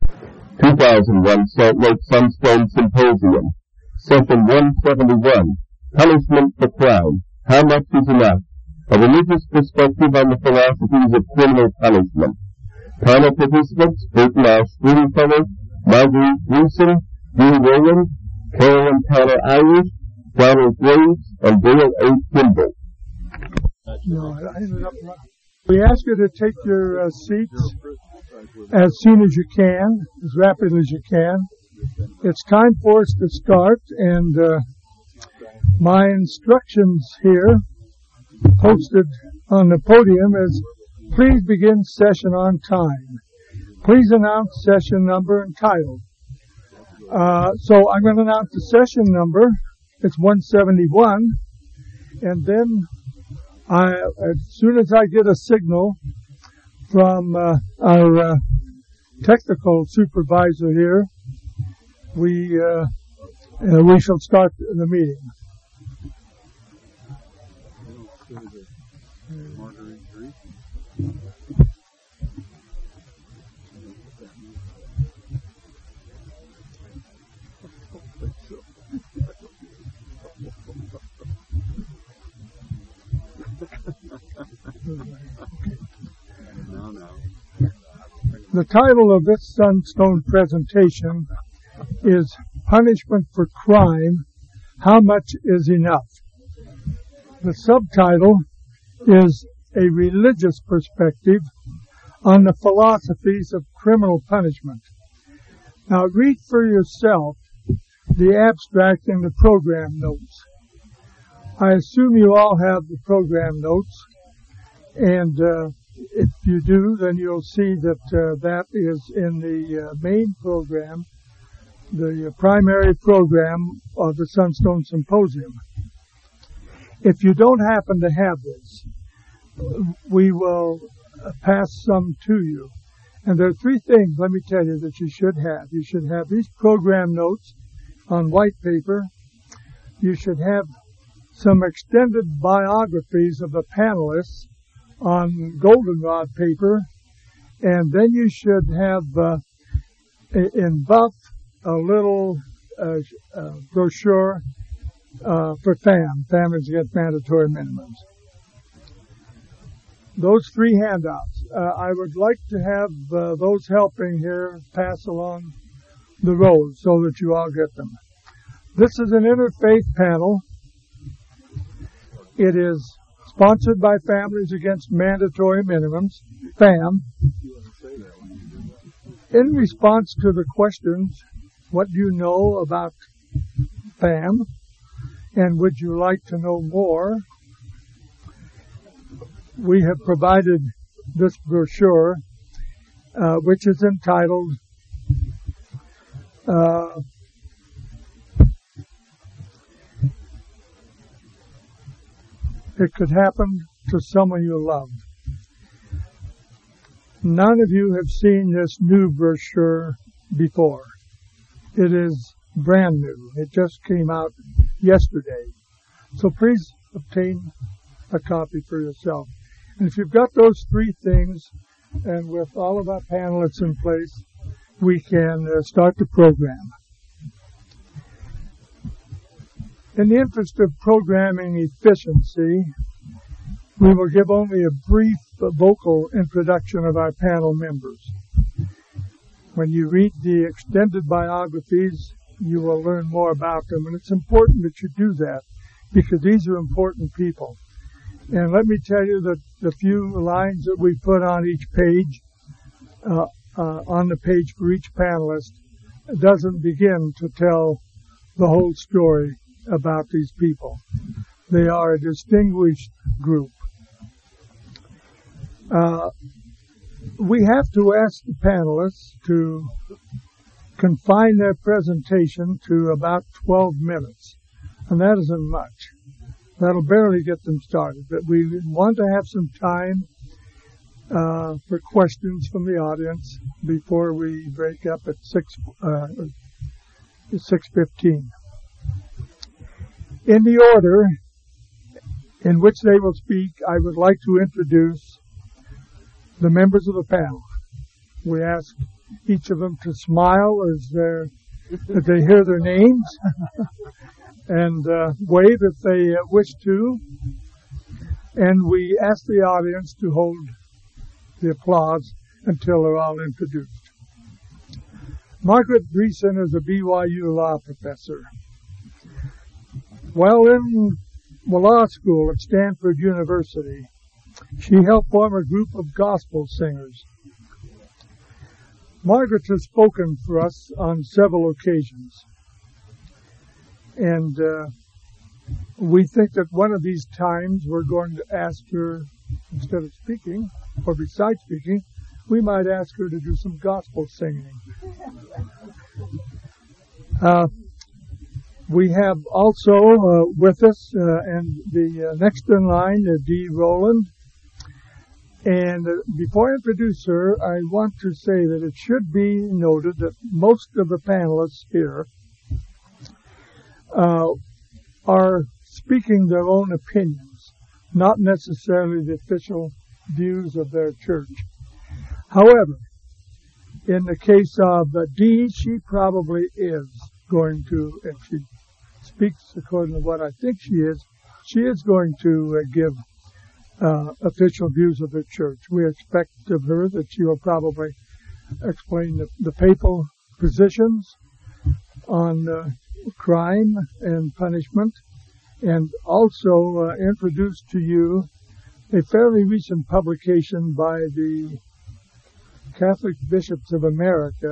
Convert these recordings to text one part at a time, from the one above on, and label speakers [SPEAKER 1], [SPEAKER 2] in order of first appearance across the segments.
[SPEAKER 1] 2001 Salt Lake Sunstone Symposium. Session 171. Punishment for Crime. How much is enough? A religious perspective on the philosophies of criminal punishment. Panel participants: Burton R. Stringfellow, Marguerite Gleason, Dean Williams, Carolyn Tanner Irish, Donald Graves, and Dale A. Kimball.
[SPEAKER 2] We ask you to take your seats as soon as you can, as rapidly as you can. It's time for us to start, and my instructions here, posted on the podium, is please begin session on time. Please announce session number and title. So I'm going to announce the session number. It's 171, and then as soon as I get a signal from our technical supervisor here, we shall start the meeting. The title of this Sunstone presentation is Punishment for Crime, How Much is Enough? The subtitle is A Religious Perspective on the Philosophies of Criminal Punishment. Now read for yourself the abstract and the program notes. I assume you all have the program notes, and if you do, then you'll see that that is in the main program, the primary program of the Sunstone Symposium. If you don't happen to have this, we will pass some to you. And there are three things, let me tell you, that you should have. You should have these program notes on white paper. You should have some extended biographies of the panelists on goldenrod paper, and then you should have in buff a little brochure for FAM, Families Against Mandatory Minimums. Those three handouts. I would like to have those helping here pass along the road so that you all get them. This is an interfaith panel. It is sponsored by Families Against Mandatory Minimums, FAM. In response to the questions, what do you know about FAM, and would you like to know more, we have provided this brochure, which is entitled It Could Happen to Someone You Love. None of you have seen this new brochure before. It is brand new. It just came out yesterday. So please obtain a copy for yourself. And if you've got those three things, and with all of our panelists in place, we can start the program. In the interest of programming efficiency, we will give only a brief vocal introduction of our panel members. When you read the extended biographies, you will learn more about them, and it's important that you do that because these are important people. And let me tell you that the few lines that we put on each page, on the page for each panelist, doesn't begin to tell the whole story about these people. They are a distinguished group. We have to ask the panelists to confine their presentation to about 12 minutes, and that isn't much. That'll barely get them started, but we want to have some time for questions from the audience before we break up at 6:15. In the order in which they will speak, I would like to introduce the members of the panel. We ask each of them to smile as they hear their names and wave if they wish to. And we ask the audience to hold the applause until they're all introduced. Margaret Dreesen is a BYU law professor. While in law school at Stanford University, she helped form a group of gospel singers. Margaret has spoken for us on several occasions, and we think that one of these times we're going to ask her, instead of speaking, or besides speaking, we might ask her to do some gospel singing. We have also with us, and the next in line, Dee Rowland. And before I introduce her, I want to say that it should be noted that most of the panelists here are speaking their own opinions, not necessarily the official views of their church. However, in the case of Dee, she probably is going to, if she speaks according to what I think she is going to give official views of the church. We expect of her that she will probably explain the papal positions on crime and punishment, and also introduce to you a fairly recent publication by the Catholic Bishops of America,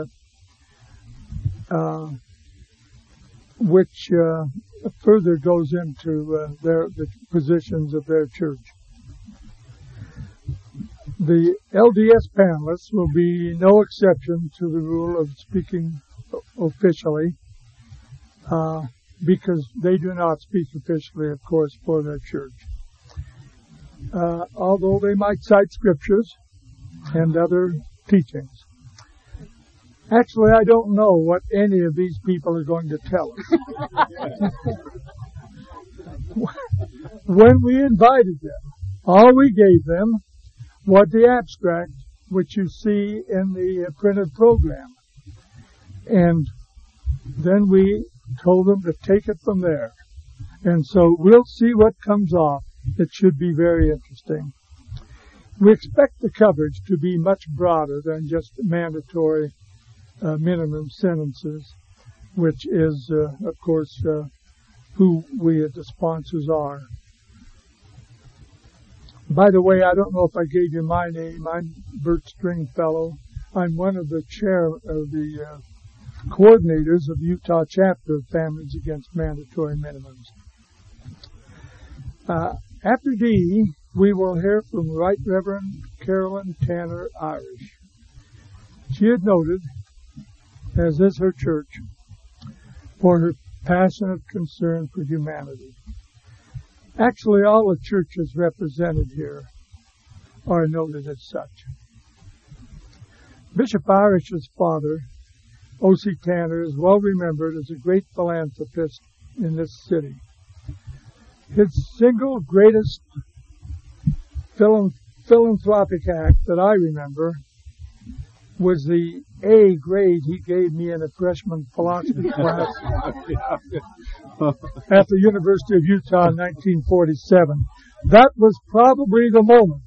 [SPEAKER 2] which further goes into the positions of their church. The LDS panelists will be no exception to the rule of speaking officially, because they do not speak officially, of course, for their church. Although they might cite scriptures and other teachings. Actually, I don't know what any of these people are going to tell us. When we invited them, all we gave them was the abstract, which you see in the printed program. And then we told them to take it from there. And so we'll see what comes off. It should be very interesting. We expect the coverage to be much broader than just mandatory minimum sentences, which is, of course, who we as the sponsors are. By the way, I don't know if I gave you my name. I'm Bert Stringfellow. I'm one of the chair of the coordinators of the Utah chapter of Families Against Mandatory Minimums. After Dee, we will hear from Right Reverend Carolyn Tanner Irish. She is noted, as is her church, for her passionate concern for humanity. Actually, all the churches represented here are noted as such. Bishop Irish's father, O.C. Tanner, is well remembered as a great philanthropist in this city. His single greatest philanthropic act that I remember was the A grade he gave me in a freshman philosophy class at the University of Utah in 1947. That was probably the moment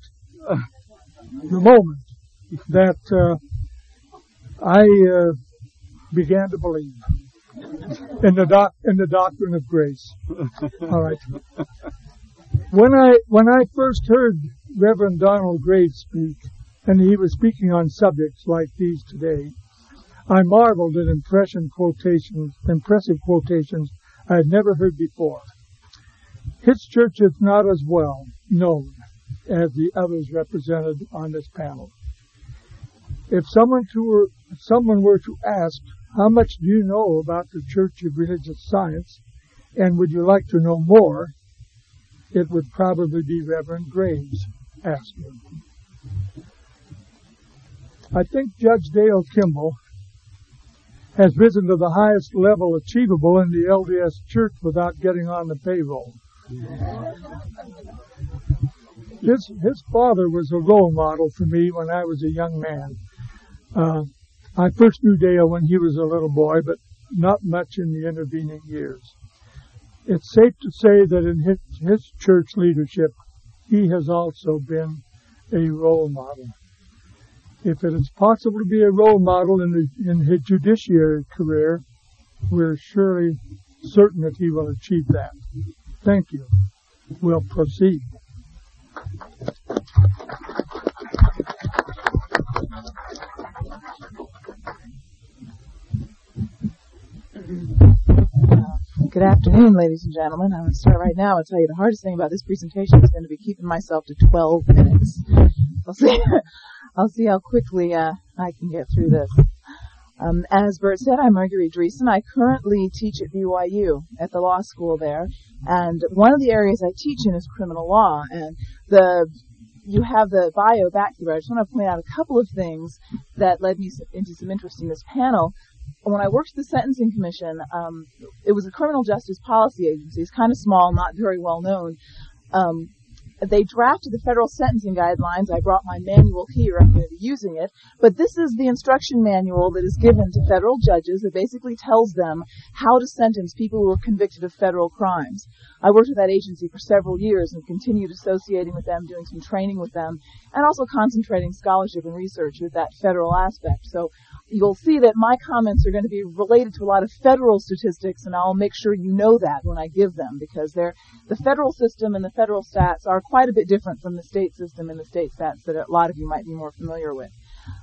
[SPEAKER 2] that I began to believe in the doctrine of grace. All right. When I first heard Reverend Donald Graves speak, and he was speaking on subjects like these today, I marveled at impressive quotations I had never heard before. His church is not as well known as the others represented on this panel. If someone were to ask, how much do you know about the Church of Religious Science, and would you like to know more, it would probably be Reverend Graves asking. I think Judge Dale Kimball has risen to the highest level achievable in the LDS Church without getting on the payroll. His father was a role model for me when I was a young man. I first knew Dale when he was a little boy, but not much in the intervening years. It's safe to say that in his church leadership, he has also been a role model. If it is possible to be a role model in his judiciary career, we're surely certain that he will achieve that. Thank you. We'll proceed.
[SPEAKER 3] Good afternoon, ladies and gentlemen. I'm going to start right now and tell you the hardest thing about this presentation is going to be keeping myself to 12 minutes. I'll see how quickly I can get through this. As Bert said, I'm Marguerite Dreesen. I currently teach at BYU at the law school there, and one of the areas I teach in is criminal law. And you have the bio back here. I just want to point out a couple of things that led me into some interest in this panel. When I worked at the Sentencing Commission, it was a criminal justice policy agency. It's kind of small, not very well known. They drafted the federal sentencing guidelines. I brought my manual here. I'm going to be using it. But this is the instruction manual that is given to federal judges that basically tells them how to sentence people who are convicted of federal crimes. I worked with that agency for several years and continued associating with them, doing some training with them, and also concentrating scholarship and research with that federal aspect. So you'll see that my comments are going to be related to a lot of federal statistics, and I'll make sure you know that when I give them, because the federal system and the federal stats are quite a bit different from the state system and the state stats that a lot of you might be more familiar with.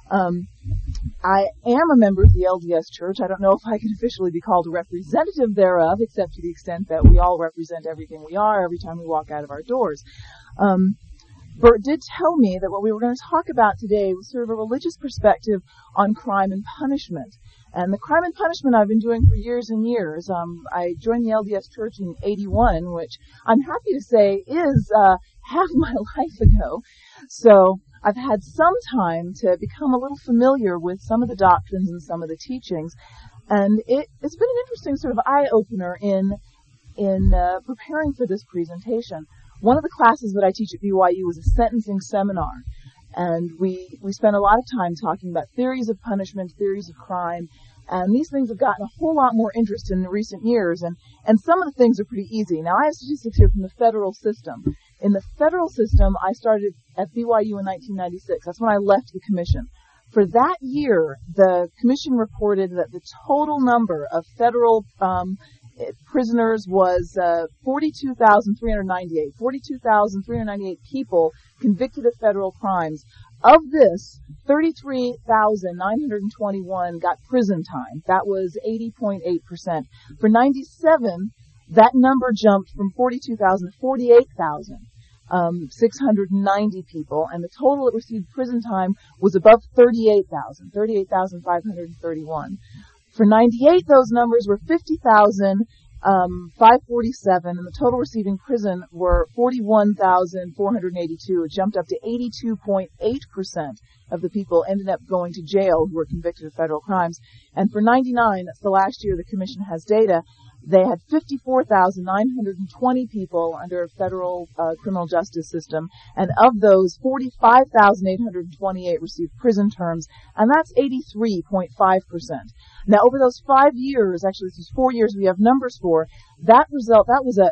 [SPEAKER 3] I am a member of the LDS Church. I don't know if I can officially be called a representative thereof, except to the extent that we all represent everything we are every time we walk out of our doors. Bert did tell me that what we were going to talk about today was sort of a religious perspective on crime and punishment. And the crime and punishment I've been doing for years and years. I joined the LDS Church in '81, which I'm happy to say is half my life ago. So I've had some time to become a little familiar with some of the doctrines and some of the teachings. And it's been an interesting sort of eye-opener in preparing for this presentation. One of the classes that I teach at BYU was a sentencing seminar, and we spent a lot of time talking about theories of punishment, theories of crime, and these things have gotten a whole lot more interest in the recent years, and some of the things are pretty easy. Now, I have statistics here from the federal system. In the federal system, I started at BYU in 1996. That's when I left the commission. For that year, the commission reported that the total number of federal prisoners was 42,398. 42,398 people convicted of federal crimes. Of this, 33,921 got prison time. That was 80.8%. For 97, that number jumped from 42,000 to 48,690 people, and the total that received prison time was above 38,000, 38,531. For 98, those numbers were 50,547, and the total receiving prison were 41,482. It jumped up to 82.8% of the people ended up going to jail who were convicted of federal crimes. And for 99, that's the last year the commission has data, they had 54,920 people under federal criminal justice system, and of those, 45,828 received prison terms, and that's 83.5%. Now, over those 5 years, actually this is 4 years we have numbers for, that was a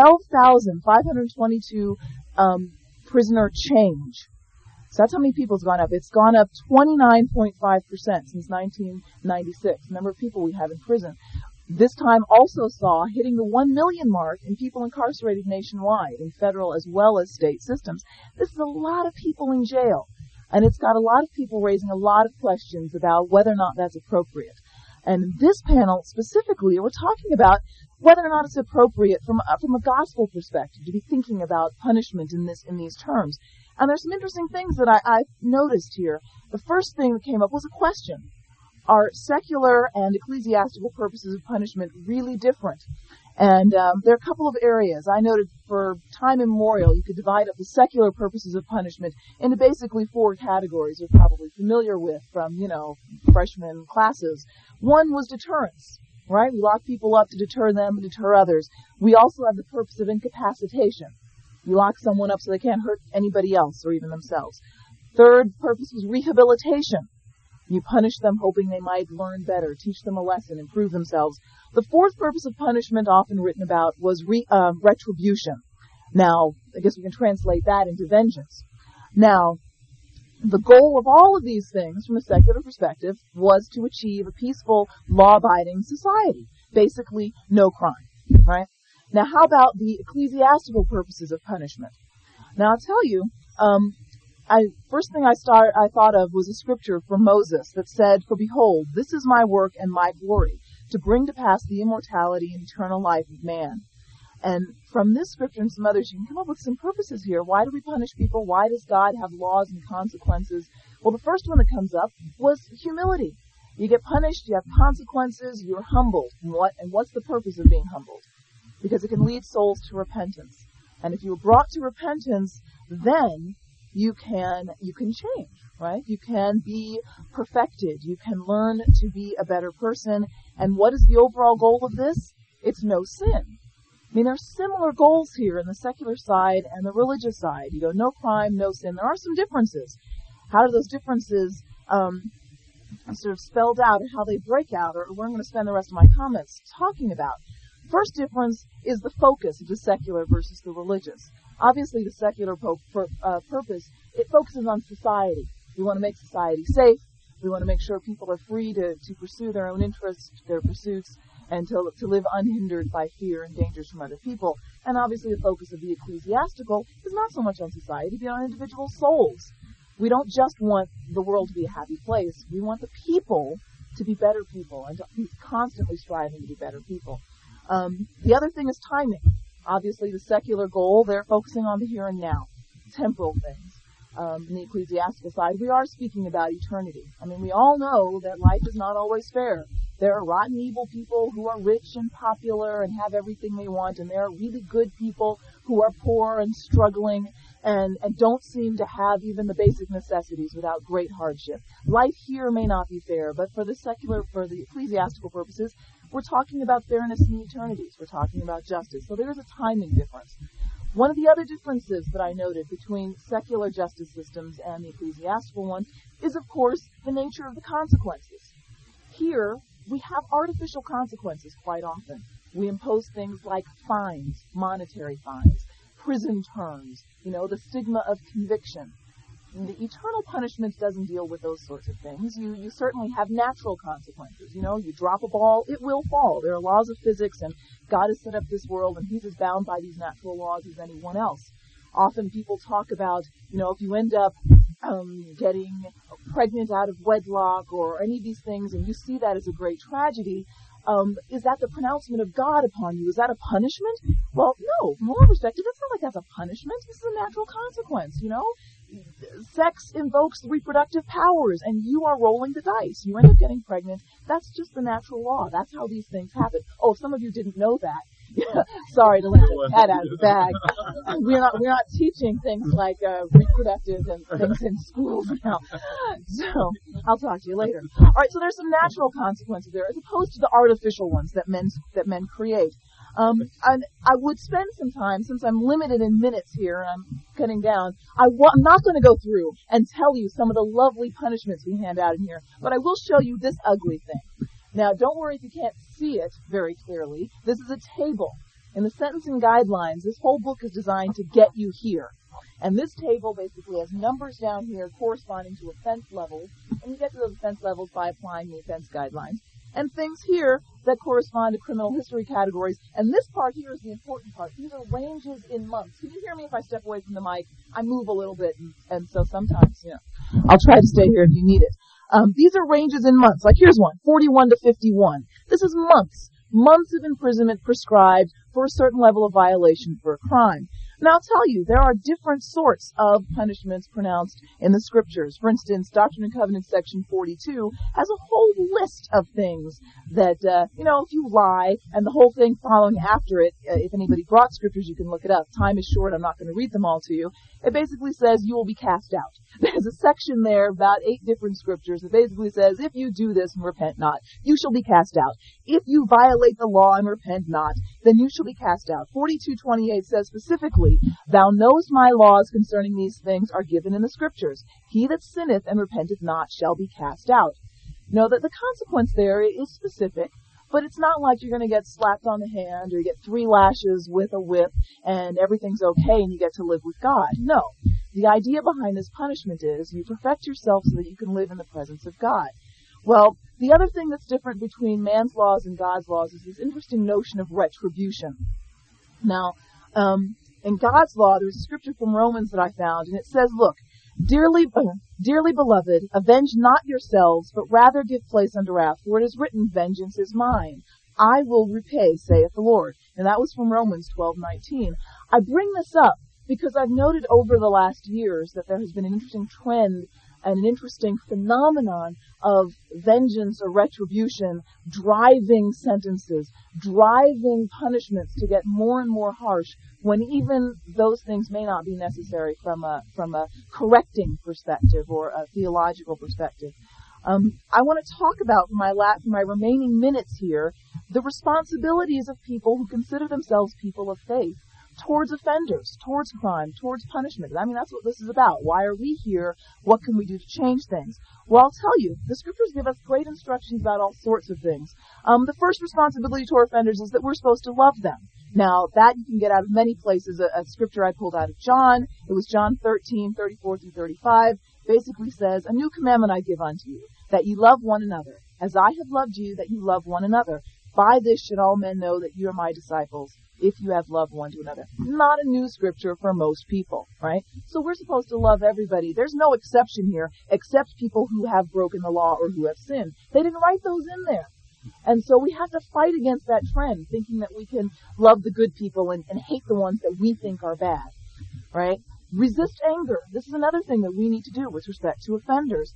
[SPEAKER 3] 12,522 prisoner change. So that's how many people it's gone up. It's gone up 29.5% since 1996, the number of people we have in prison. This time also saw hitting the 1 million mark in people incarcerated nationwide in federal as well as state systems. This is a lot of people in jail, and it's got a lot of people raising a lot of questions about whether or not that's appropriate. And in this panel specifically, we're talking about whether or not it's appropriate from a gospel perspective to be thinking about punishment in these terms. And there's some interesting things that I've noticed here. The first thing that came up was a question. Are secular and ecclesiastical purposes of punishment really different? And there are a couple of areas. I noted for time immemorial, you could divide up the secular purposes of punishment into basically 4 categories you're probably familiar with from, freshman classes. One was deterrence, right? We lock people up to deter them and deter others. We also have the purpose of incapacitation. We lock someone up so they can't hurt anybody else or even themselves. Third purpose was rehabilitation. You punish them hoping they might learn better, teach them a lesson, improve themselves. The fourth purpose of punishment often written about was retribution. Now, I guess we can translate that into vengeance. Now, the goal of all of these things, from a secular perspective, was to achieve a peaceful, law-abiding society. Basically, no crime, right? Now, how about the ecclesiastical purposes of punishment? Now, I'll tell you, first thing I thought of was a scripture from Moses that said, "For behold, this is my work and my glory, to bring to pass the immortality and eternal life of man." And from this scripture and some others, you can come up with some purposes here. Why do we punish people? Why does God have laws and consequences? Well, the first one that comes up was humility. You get punished, you have consequences, you're humbled. And what's the purpose of being humbled? Because it can lead souls to repentance. And if you are brought to repentance, then you can change, right? You can be perfected. You can learn to be a better person. And what is the overall goal of this? It's no sin. I mean, there's similar goals here in the secular side and the religious side. You go, no crime, no sin. There are some differences. How do those differences sort of spelled out, and how they break out, or what I'm going to spend the rest of my comments talking about? First difference is the focus of the secular versus the religious. Obviously, the secular purpose, it focuses on society. We want to make society safe. We want to make sure people are free to pursue their own interests, their pursuits, and to live unhindered by fear and dangers from other people. And obviously, the focus of the ecclesiastical is not so much on society, but on individual souls. We don't just want the world to be a happy place. We want the people to be better people and to be constantly striving to be better people. The other thing is timing. Obviously, the secular goal, they're focusing on the here and now, temporal things. In the ecclesiastical side, we are speaking about eternity. I mean, we all know that life is not always fair. There are rotten, evil people who are rich and popular and have everything they want, and there are really good people who are poor and struggling and don't seem to have even the basic necessities without great hardship. Life here may not be fair, but for the ecclesiastical purposes, we're talking about fairness in the eternities. We're talking about justice. So there's a timing difference. One of the other differences that I noted between secular justice systems and the ecclesiastical one is, of course, the nature of the consequences. Here, we have artificial consequences quite often. We impose things like fines, monetary fines, prison terms, the stigma of conviction. And the eternal punishment doesn't deal with those sorts of things. You certainly have natural consequences. You drop a ball, it will fall. There are laws of physics, and God has set up this world, and He's as bound by these natural laws as anyone else. Often people talk about, if you end up getting pregnant out of wedlock or any of these things, and you see that as a great tragedy, is that the pronouncement of God upon you? Is that a punishment? Well, no. From our perspective, it's not like that's a punishment. This is a natural consequence, Sex invokes reproductive powers, and you are rolling the dice. You end up getting pregnant. That's just the natural law. That's how these things happen. Oh, if some of you didn't know that, sorry to let the cat out of the bag. We're not teaching things like reproductive and things in schools now. So I'll talk to you later. All right. So there's some natural consequences there, as opposed to the artificial ones that men create. And I would spend some time, since I'm limited in minutes here and I'm cutting down, I'm not going to go through and tell you some of the lovely punishments we hand out in here, but I will show you this ugly thing. Now, don't worry if you can't see it very clearly. This is a table. In the Sentencing Guidelines, this whole book is designed to get you here. And this table basically has numbers down here corresponding to offense levels, and you get to those offense levels by applying the offense guidelines. And things here that correspond to criminal history categories. And this part here is the important part. These are ranges in months. Can you hear me if I step away from the mic? I move a little bit, and so sometimes, I'll try to stay here if you need it. These are ranges in months. Like here's one, 41 to 51. This is months. Months of imprisonment prescribed for a certain level of violation for a crime. And I'll tell you, there are different sorts of punishments pronounced in the scriptures. For instance, Doctrine and Covenants section 42 has a whole list of things that, if you lie, and the whole thing following after it, if anybody brought scriptures, you can look it up. Time is short, I'm not going to read them all to you. It basically says you will be cast out. There's a section there, about 8 different scriptures, that basically says, if you do this and repent not, you shall be cast out. If you violate the law and repent not, then you shall be cast out. 42:28 says specifically, thou knowest my laws concerning these things are given in the scriptures. He that sinneth and repenteth not shall be cast out. Know that the consequence there is specific, but it's not like you're going to get slapped on the hand or you get 3 lashes with a whip and everything's okay and you get to live with God. No. The idea behind this punishment is you perfect yourself so that you can live in the presence of God. Well, the other thing that's different between man's laws and God's laws is this interesting notion of retribution. Now, in God's law, there's a scripture from Romans that I found, and it says, look, Dearly beloved, avenge not yourselves, but rather give place unto wrath, for it is written, vengeance is mine. I will repay, saith the Lord. And that was from Romans 12:19. I bring this up because I've noted over the last years that there has been an interesting trend and an interesting phenomenon of vengeance or retribution driving sentences, driving punishments to get more and more harsh when even those things may not be necessary from a correcting perspective or a theological perspective. I want to talk about, for my remaining minutes here, the responsibilities of people who consider themselves people of faith towards offenders, towards crime, towards punishment. I mean, that's what this is about. Why are we here? What can we do to change things? Well, I'll tell you, the scriptures give us great instructions about all sorts of things. The first responsibility toward offenders is that we're supposed to love them. Now, that you can get out of many places. A scripture I pulled out of John, it was John 13:34-35, basically says, a new commandment I give unto you, that ye love one another, as I have loved you, that you love one another. By this should all men know that you are my disciples, if you have love one to another. Not a new scripture for most people, right? So we're supposed to love everybody. There's no exception here, except people who have broken the law or who have sinned. They didn't write those in there. And so we have to fight against that trend, thinking that we can love the good people and hate the ones that we think are bad, right? Resist anger. This is another thing that we need to do with respect to offenders.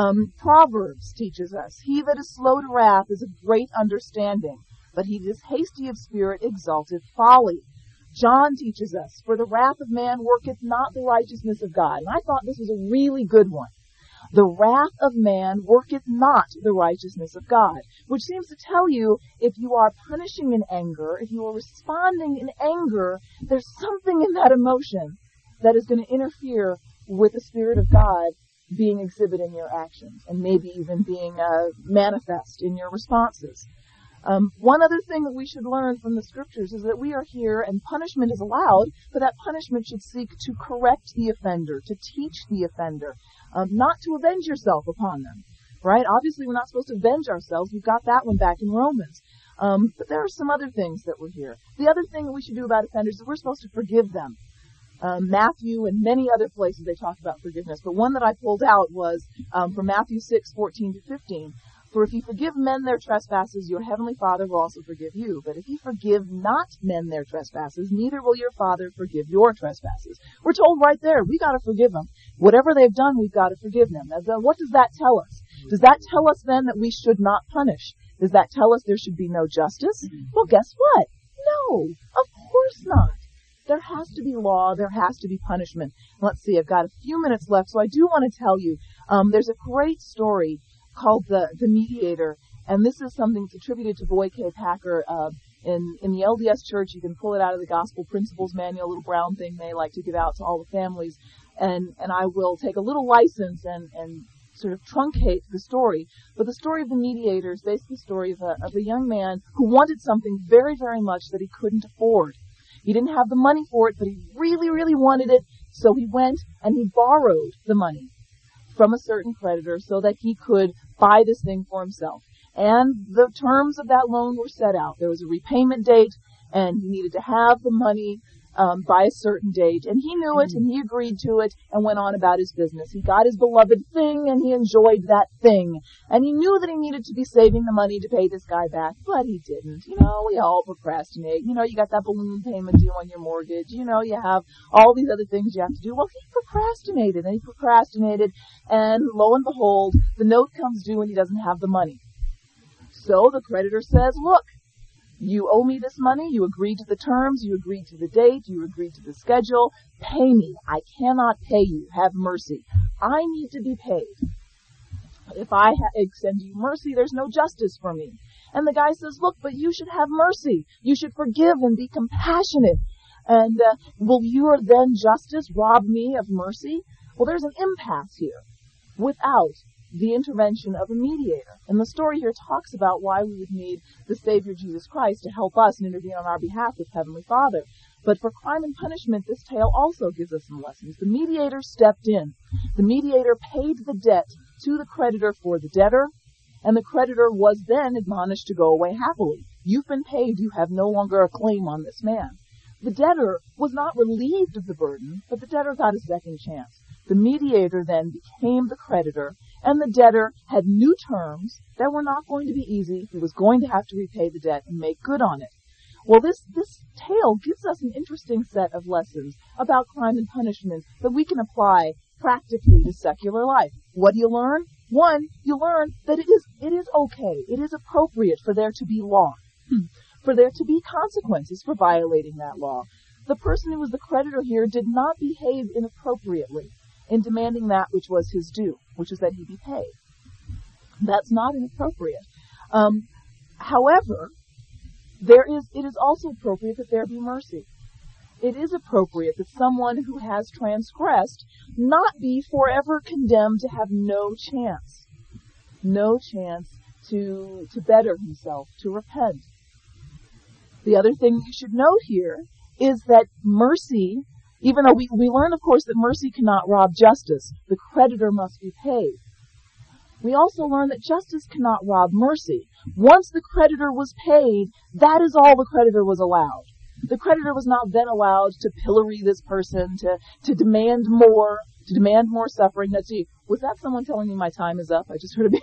[SPEAKER 3] Proverbs teaches us, he that is slow to wrath is of great understanding, but he that is hasty of spirit exalteth folly. John teaches us, for the wrath of man worketh not the righteousness of God. And I thought this was a really good one. The wrath of man worketh not the righteousness of God, which seems to tell you if you are punishing in anger, if you are responding in anger, there's something in that emotion that is going to interfere with the Spirit of God being exhibited in your actions and maybe even being manifest in your responses. One other thing that we should learn from the scriptures is that we are here and punishment is allowed, but that punishment should seek to correct the offender, to teach the offender, not to avenge yourself upon them, right? Obviously, we're not supposed to avenge ourselves. We've got that one back in Romans. But there are some other things that were here. The other thing that we should do about offenders is we're supposed to forgive them. Matthew and many other places they talk about forgiveness, but one that I pulled out was from Matthew 6:14-15. For if you forgive men their trespasses, your heavenly Father will also forgive you. But if you forgive not men their trespasses, neither will your Father forgive your trespasses. We're told right there, we got to forgive them. Whatever they've done, we've got to forgive them. Now, what does that tell us? Does that tell us then that we should not punish? Does that tell us there should be no justice? Well, guess what? No, of course not. There has to be law. There has to be punishment. Let's see, I've got a few minutes left, so I do want to tell you, there's a great story called the Mediator, and this is something that's attributed to Boyd K. Packer. In the LDS Church, you can pull it out of the Gospel Principles Manual, a little brown thing they like to give out to all the families, and I will take a little license and sort of truncate the story. But the story of the Mediator is basically the story of a young man who wanted something very, very much that he couldn't afford. He didn't have the money for it, but he really, really wanted it, so he went and he borrowed the money from a certain creditor so that he could buy this thing for himself. And the terms of that loan were set out. There was a repayment date, and he needed to have the money by a certain date. And he knew it, and he agreed to it, and went on about his business. He got his beloved thing, and he enjoyed that thing. And he knew that he needed to be saving the money to pay this guy back, but he didn't. You know, we all procrastinate. You know, you got that balloon payment due on your mortgage. You know, you have all these other things you have to do. Well, he procrastinated, and lo and behold, the note comes due and he doesn't have the money. So the creditor says, look, you owe me this money, you agreed to the terms, you agreed to the date, you agreed to the schedule, pay me. I cannot pay you. Have mercy. I need to be paid. If I extend you mercy, there's no justice for me. And the guy says, look, but you should have mercy. You should forgive and be compassionate. And will your then justice rob me of mercy? Well, there's an impasse here without the intervention of a mediator. And the story here talks about why we would need the Savior Jesus Christ to help us and intervene on our behalf with Heavenly Father. But for crime and punishment, this tale also gives us some lessons. The mediator stepped in. The mediator paid the debt to the creditor for the debtor, and the creditor was then admonished to go away happily. You've been paid. You have no longer a claim on this man. The debtor was not relieved of the burden, but the debtor got a second chance. The mediator then became the creditor, and the debtor had new terms that were not going to be easy. He was going to have to repay the debt and make good on it. Well, this tale gives us an interesting set of lessons about crime and punishment that we can apply practically to secular life. What do you learn? One, you learn that it is okay, it is appropriate for there to be law, for there to be consequences for violating that law. The person who was the creditor here did not behave inappropriately in demanding that which was his due, which is that he be paid. That's not inappropriate. However, it is also appropriate that there be mercy. It is appropriate that someone who has transgressed not be forever condemned to have no chance to better himself, to repent. The other thing you should note here is that mercy, even though we learn, of course, that mercy cannot rob justice, the creditor must be paid. We also learn that justice cannot rob mercy. Once the creditor was paid, that is all the creditor was allowed. The creditor was not then allowed to pillory this person, to demand more suffering. Let's see, was that someone telling me my time is up? I just heard a bit.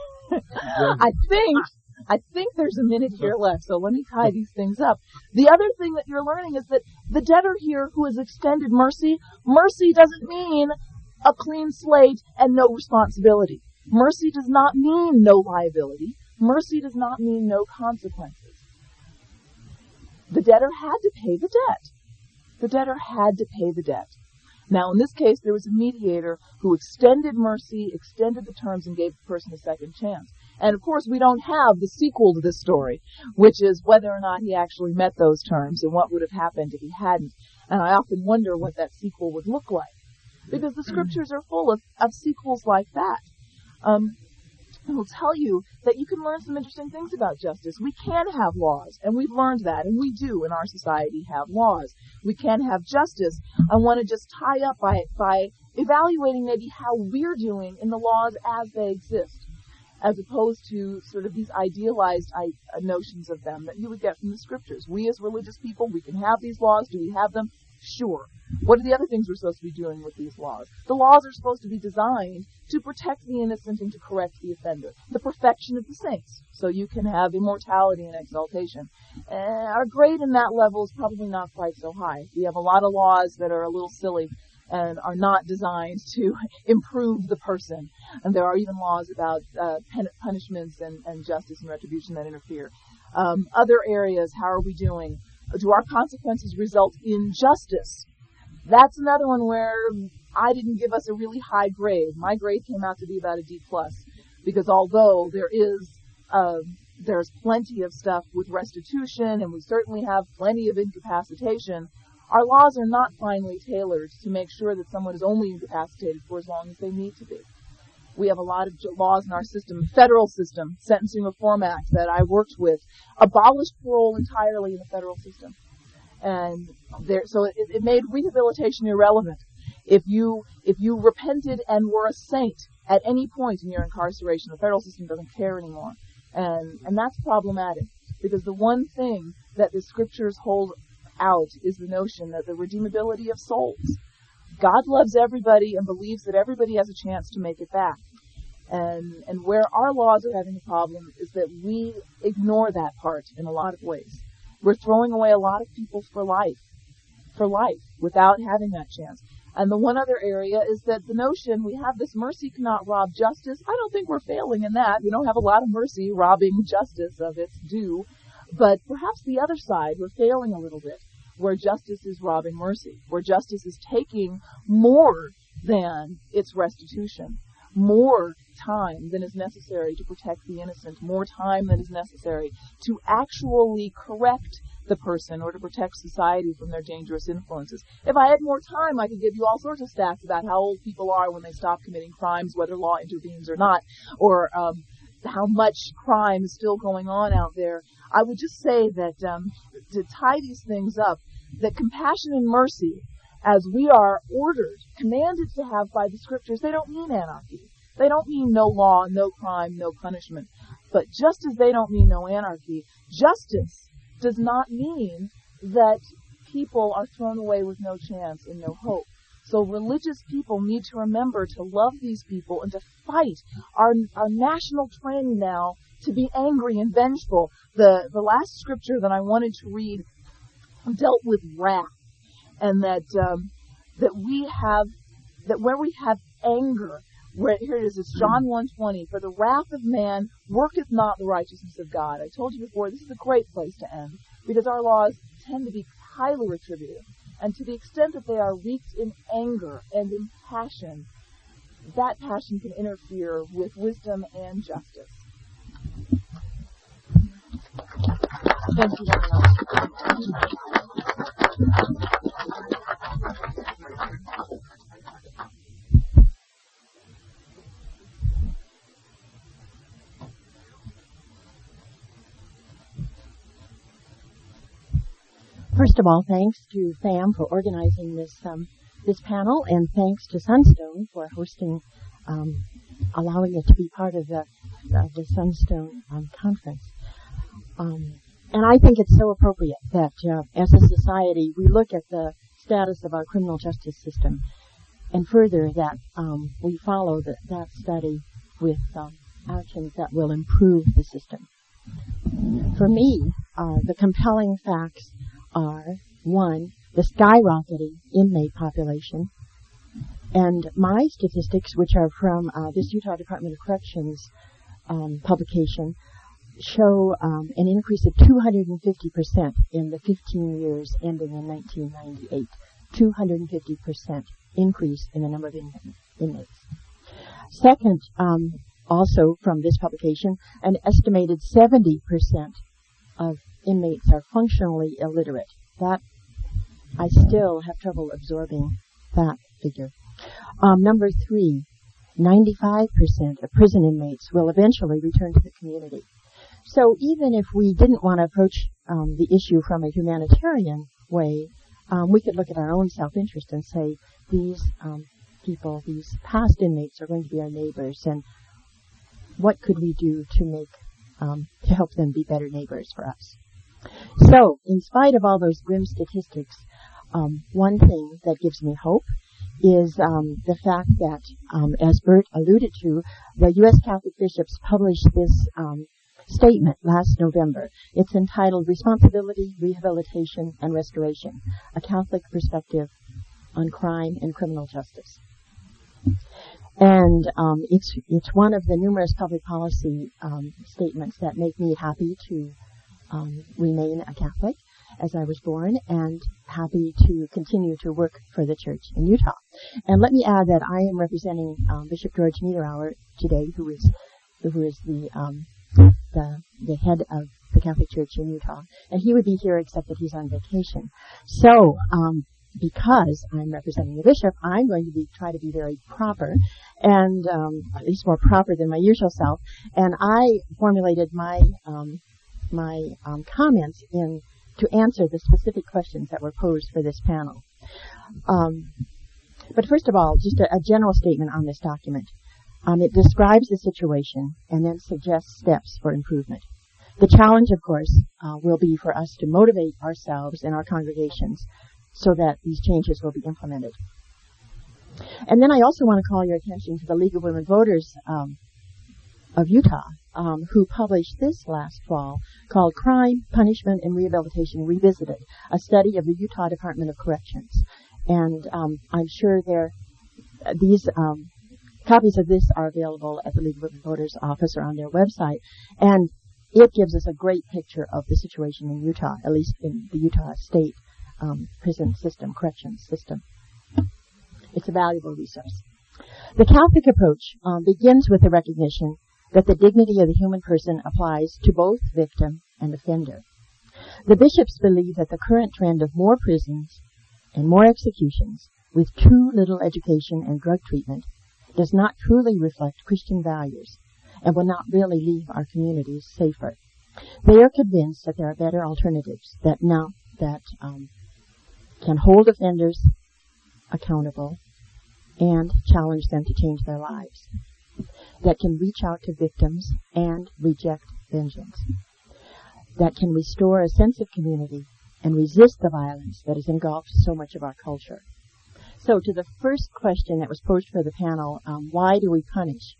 [SPEAKER 3] I think there's a minute here left, so let me tie these things up. The other thing that you're learning is that the debtor here who has extended mercy doesn't mean a clean slate and no responsibility. Mercy does not mean no liability. Mercy does not mean no consequences. The debtor had to pay the debt. The debtor had to pay the debt. Now, in this case, there was a mediator who extended mercy, extended the terms, and gave the person a second chance. And, of course, we don't have the sequel to this story, which is whether or not he actually met those terms and what would have happened if he hadn't. And I often wonder what that sequel would look like, because the scriptures are full of sequels like that. I will tell you that you can learn some interesting things about justice. We can have laws, and we've learned that, and we do in our society have laws. We can have justice. I want to just tie up by evaluating maybe how we're doing in the laws as they exist, as opposed to sort of these idealized notions of them that you would get from the scriptures. We as religious people, we can have these laws. Do we have them? Sure. What are the other things we're supposed to be doing with these laws? The laws are supposed to be designed to protect the innocent and to correct the offender. The perfection of the saints, so you can have immortality and exaltation. Our grade in that level is probably not quite so high. We have a lot of laws that are a little silly and are not designed to improve the person. And there are even laws about punishments and justice and retribution that interfere. Other areas, how are we doing? Do our consequences result in justice? That's another one where I didn't give us a really high grade. My grade came out to be about a D+, because although there's plenty of stuff with restitution, and we certainly have plenty of incapacitation, our laws are not finely tailored to make sure that someone is only incapacitated for as long as they need to be. We have a lot of laws in our system, federal system, Sentencing Reform Act that I worked with, abolished parole entirely in the federal system. And so it made rehabilitation irrelevant. If you repented and were a saint at any point in your incarceration, the federal system doesn't care anymore. And that's problematic, because the one thing that the scriptures hold out is the notion that the redeemability of souls. God loves everybody and believes that everybody has a chance to make it back. And where our laws are having a problem is that we ignore that part in a lot of ways. We're throwing away a lot of people for life, without having that chance. And the one other area is that the notion we have this mercy cannot rob justice. I don't think we're failing in that. We don't have a lot of mercy robbing justice of its due. But perhaps the other side, we're failing a little bit, where justice is robbing mercy, where justice is taking more than its restitution, more time than is necessary to protect the innocent, more time than is necessary to actually correct the person or to protect society from their dangerous influences. If I had more time, I could give you all sorts of stats about how old people are when they stop committing crimes, whether law intervenes or not, or how much crime is still going on out there. I would just say that to tie these things up, that compassion and mercy, as we are ordered, commanded to have by the scriptures, they don't mean anarchy. They don't mean no law, no crime, no punishment. But just as they don't mean no anarchy, justice does not mean that people are thrown away with no chance and no hope. So religious people need to remember to love these people and to fight. Our national trend now to be angry and vengeful. The last scripture that I wanted to read dealt with wrath, and that where we have anger, here it is, it's John 1:20, for the wrath of man worketh not the righteousness of God. I told you before, this is a great place to end, because our laws tend to be highly retributive. And to the extent that they are wreaked in anger and in passion, that passion can interfere with wisdom and justice. Thank you very much.
[SPEAKER 4] First of all, thanks to FAM for organizing this panel, and thanks to Sunstone for hosting, allowing it to be part of the Sunstone conference. And I think it's so appropriate that as a society we look at the status of our criminal justice system, and further that we follow that study with actions that will improve the system. For me, the compelling facts are, one, the skyrocketing inmate population, and my statistics, which are from this Utah Department of Corrections publication, show an increase of 250% in the 15 years ending in 1998. 250% increase in the number of inmates. Second, also from this publication, an estimated 70% of inmates are functionally illiterate. That, I still have trouble absorbing that figure. Number three, 95% of prison inmates will eventually return to the community. So even if we didn't want to approach the issue from a humanitarian way, we could look at our own self-interest and say, these people, these past inmates are going to be our neighbors, and what could we do to make to help them be better neighbors for us? So, in spite of all those grim statistics, one thing that gives me hope is the fact that, as Bert alluded to, the U.S. Catholic bishops published this statement last November. It's entitled Responsibility, Rehabilitation, and Restoration, a Catholic Perspective on Crime and Criminal Justice. And it's one of the numerous public policy statements that make me happy to remain a Catholic as I was born, and happy to continue to work for the church in Utah. And let me add that I am representing Bishop George Niederauer today, who is the head of the Catholic Church in Utah, and he would be here except that he's on vacation. So, because I'm representing the bishop, I'm going to try to be very proper, and at least more proper than my usual self. And I formulated my comments to answer the specific questions that were posed for this panel. But first of all, just a general statement on this document. It describes the situation and then suggests steps for improvement. The challenge, of course, will be for us to motivate ourselves and our congregations so that these changes will be implemented. And then I also want to call your attention to the League of Women Voters of Utah, who published this last fall, called Crime, Punishment, and Rehabilitation Revisited, a study of the Utah Department of Corrections. And I'm sure these copies of this are available at the League of Women Voters office or on their website. And it gives us a great picture of the situation in Utah, at least in the Utah State prison system, corrections system. It's a valuable resource. The Catholic approach begins with the recognition that the dignity of the human person applies to both victim and offender. The bishops believe that the current trend of more prisons and more executions with too little education and drug treatment does not truly reflect Christian values and will not really leave our communities safer. They are convinced that there are better alternatives that can hold offenders accountable and challenge them to change their lives, that can reach out to victims and reject vengeance, that can restore a sense of community and resist the violence that has engulfed so much of our culture. So to the first question that was posed for the panel, why do we punish?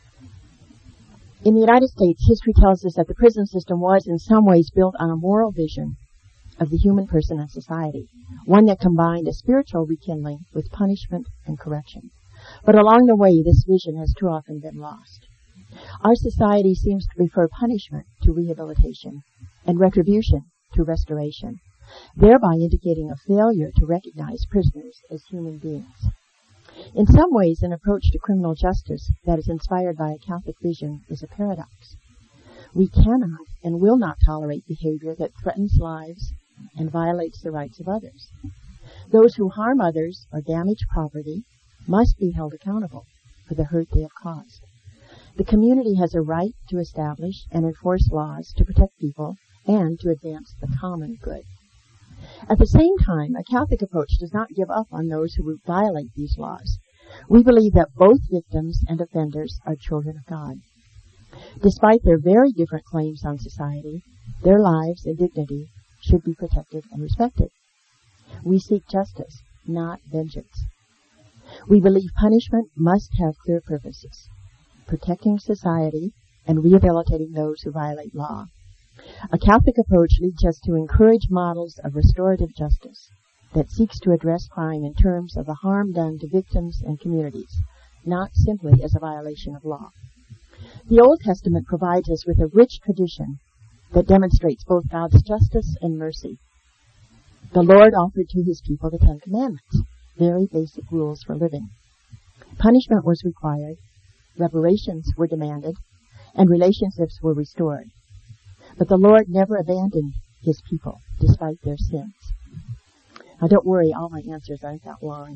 [SPEAKER 4] In the United States, history tells us that the prison system was in some ways built on a moral vision of the human person and society, one that combined a spiritual rekindling with punishment and correction. But along the way, this vision has too often been lost. Our society seems to prefer punishment to rehabilitation and retribution to restoration, thereby indicating a failure to recognize prisoners as human beings. In some ways, an approach to criminal justice that is inspired by a Catholic vision is a paradox. We cannot and will not tolerate behavior that threatens lives and violates the rights of others. Those who harm others or damage property must be held accountable for the hurt they have caused. The community has a right to establish and enforce laws to protect people and to advance the common good. At the same time, a Catholic approach does not give up on those who violate these laws. We believe that both victims and offenders are children of God. Despite their very different claims on society, their lives and dignity should be protected and respected. We seek justice, not vengeance. We believe punishment must have clear purposes: protecting society and rehabilitating those who violate law. A Catholic approach leads us to encourage models of restorative justice that seeks to address crime in terms of the harm done to victims and communities, not simply as a violation of law. The Old Testament provides us with a rich tradition that demonstrates both God's justice and mercy. The Lord offered to his people the Ten Commandments, very basic rules for living. Punishment was required, reparations were demanded, and relationships were restored. But the Lord never abandoned his people, despite their sins. Now, don't worry, all my answers aren't that long.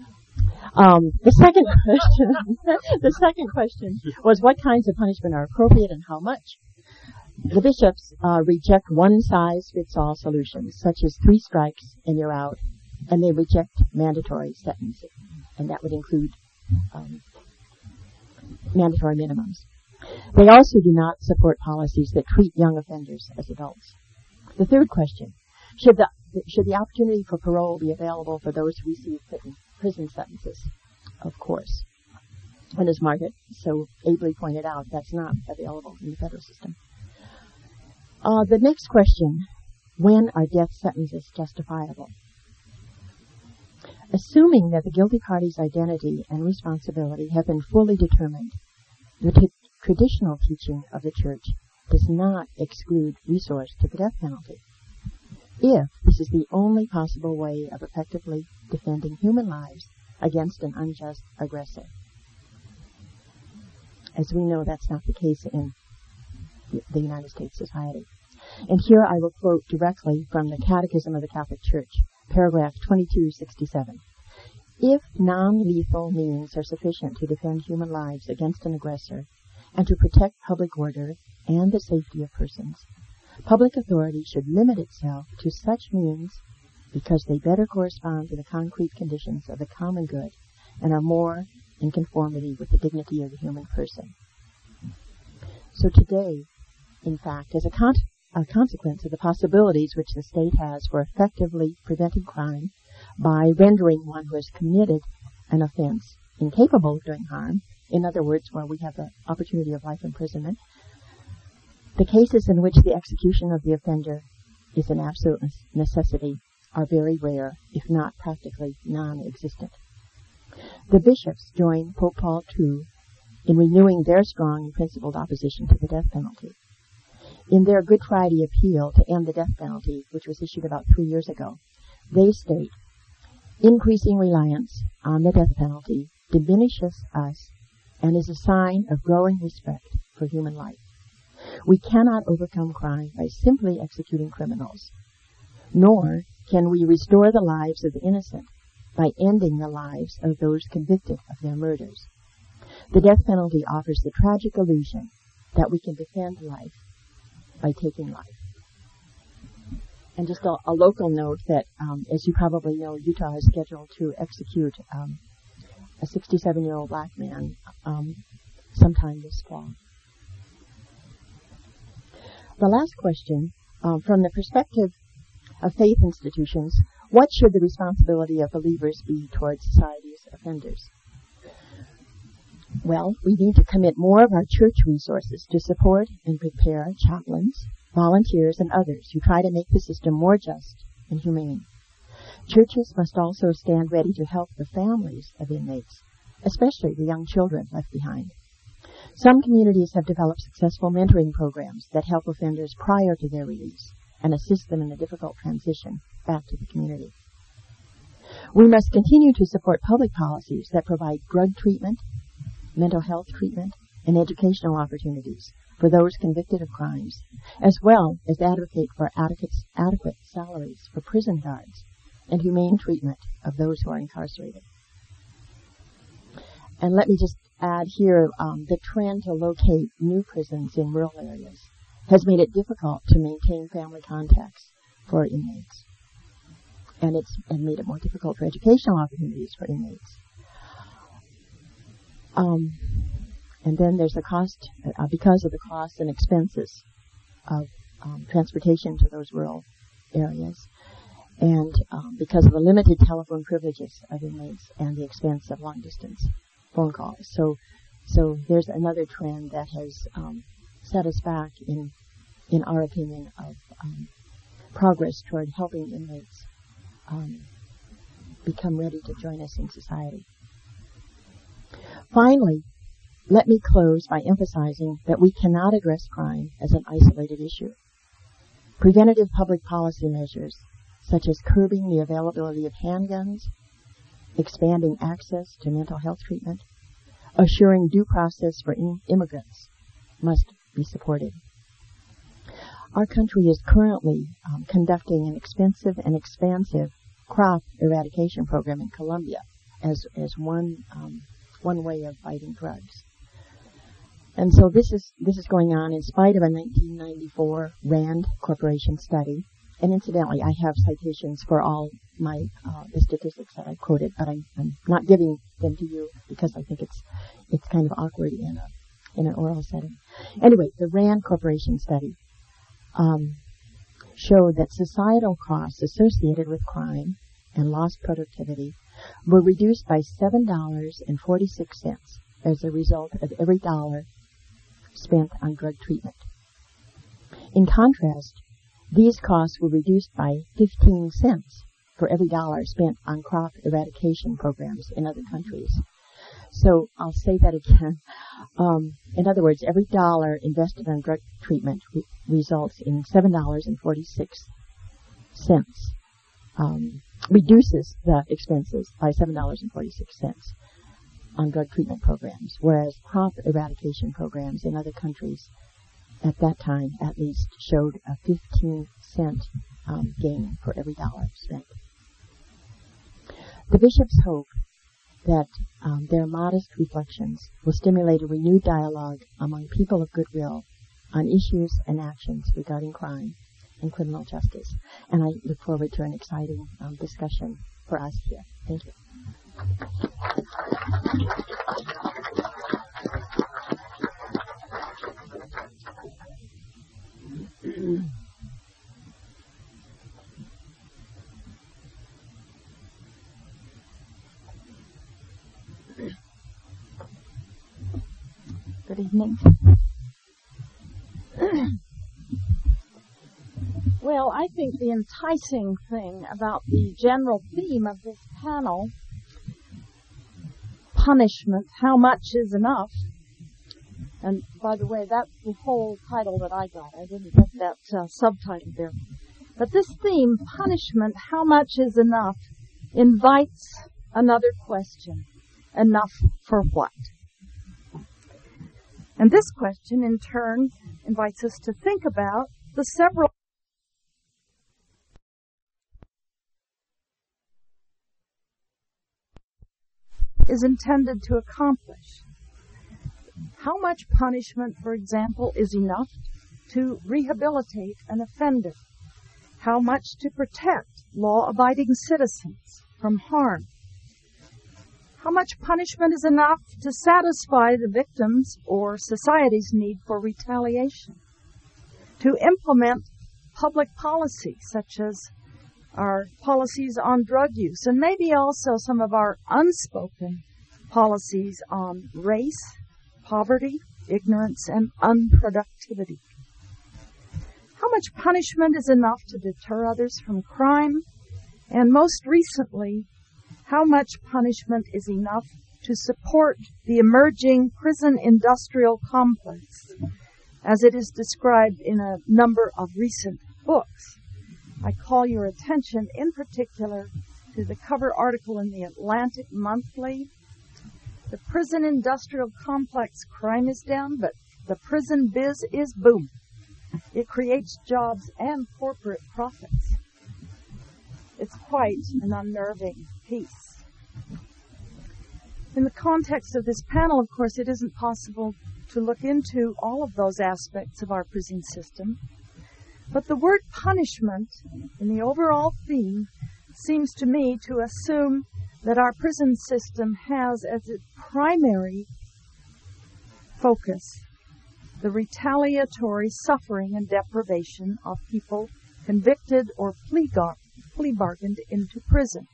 [SPEAKER 4] The second question was what kinds of punishment are appropriate and how much? The bishops reject one-size-fits-all solutions, such as 3 strikes and you're out, and they reject mandatory sentences, and that would include mandatory minimums. They also do not support policies that treat young offenders as adults. The third question, should the opportunity for parole be available for those who receive prison sentences? Of course. And as Margaret so ably pointed out, that's not available in the federal system. The next question, when are death sentences justifiable? Assuming that the guilty party's identity and responsibility have been fully determined, the traditional teaching of the Church does not exclude recourse to the death penalty, if this is the only possible way of effectively defending human lives against an unjust aggressor. As we know, that's not the case in the United States society. And here I will quote directly from the Catechism of the Catholic Church, paragraph 2267. If non-lethal means are sufficient to defend human lives against an aggressor and to protect public order and the safety of persons, public authority should limit itself to such means because they better correspond to the concrete conditions of the common good and are more in conformity with the dignity of the human person. So today, in fact, as a consequence of the possibilities which the state has for effectively preventing crime by rendering one who has committed an offense incapable of doing harm, in other words, where we have the opportunity of life imprisonment, the cases in which the execution of the offender is an absolute necessity are very rare, if not practically non-existent. The bishops join Pope Paul II in renewing their strong and principled opposition to the death penalty. In their Good Friday appeal to end the death penalty, which was issued about 3 years ago, they state, increasing reliance on the death penalty diminishes us and is a sign of growing respect for human life. We cannot overcome crime by simply executing criminals, nor can we restore the lives of the innocent by ending the lives of those convicted of their murders. The death penalty offers the tragic illusion that we can defend life by taking life. And just a local note that, as you probably know, Utah is scheduled to execute a 67-year-old black man sometime this fall. The last question, from the perspective of faith institutions, what should the responsibility of believers be towards society's offenders? Well, we need to commit more of our church resources to support and prepare chaplains, volunteers, and others who try to make the system more just and humane. Churches must also stand ready to help the families of inmates, especially the young children left behind. Some communities have developed successful mentoring programs that help offenders prior to their release and assist them in the difficult transition back to the community. We must continue to support public policies that provide drug treatment, mental health treatment, and educational opportunities for those convicted of crimes, as well as advocate for adequate salaries for prison guards and humane treatment of those who are incarcerated. And let me just add here, the trend to locate new prisons in rural areas has made it difficult to maintain family contacts for inmates. And it's made it more difficult for educational opportunities for inmates. And then there's the cost, because of the costs and expenses of transportation to those rural areas, and because of the limited telephone privileges of inmates and the expense of long-distance phone calls. So there's another trend that has set us back, in our opinion, of progress toward helping inmates become ready to join us in society. Finally, let me close by emphasizing that we cannot address crime as an isolated issue. Preventative public policy measures, such as curbing the availability of handguns, expanding access to mental health treatment, assuring due process for immigrants, must be supported. Our country is currently conducting an expensive and expansive crop eradication program in Colombia as one way of fighting drugs. And so this is going on in spite of a 1994 RAND Corporation study. And incidentally, I have citations for all my the statistics that I quoted, but I'm not giving them to you because I think it's kind of awkward in an oral setting. Anyway, the RAND Corporation study showed that societal costs associated with crime and lost productivity were reduced by $7.46 as a result of every dollar spent on drug treatment. In contrast, these costs were reduced by 15 cents for every dollar spent on crop eradication programs in other countries. So I'll say that again. In other words, every dollar invested on drug treatment results in $7.46. Reduces the expenses by $7.46 on drug treatment programs, whereas crop eradication programs in other countries at that time at least showed a 15-cent gain for every dollar spent. The bishops hope that their modest reflections will stimulate a renewed dialogue among people of goodwill on issues and actions regarding crime and criminal justice. And I look forward to an exciting discussion for us here. Thank you.
[SPEAKER 3] Good evening. Well, I think the enticing thing about the general theme of this panel, punishment, how much is enough, and by the way, that's the whole title that I got. I didn't get that subtitle there. But this theme, punishment, how much is enough, invites another question.
[SPEAKER 5] enough for what? And this question, in turn, invites us to think about the several is intended to accomplish. How much punishment, for example, is enough to rehabilitate an offender? How much to protect law-abiding citizens from harm? How much punishment is enough to satisfy the victim's or society's need for retaliation? To implement public policy, such as our policies on drug use, and maybe also some of our unspoken policies on race, poverty, ignorance, and unproductivity. How much punishment is enough to deter others from crime? And most recently, how much punishment is enough to support the emerging prison industrial complex, as it is described in a number of recent books? I call your attention in particular to the cover article in the Atlantic Monthly. The prison industrial complex, crime is down, but the prison biz is booming. It creates jobs and corporate profits. It's quite an unnerving piece. In the context of this panel, of course, it isn't possible to look into all of those aspects of our prison system. But the word punishment in the overall theme seems to me to assume that our prison system has as its primary focus the retaliatory suffering and deprivation of people convicted or plea bargained into prison.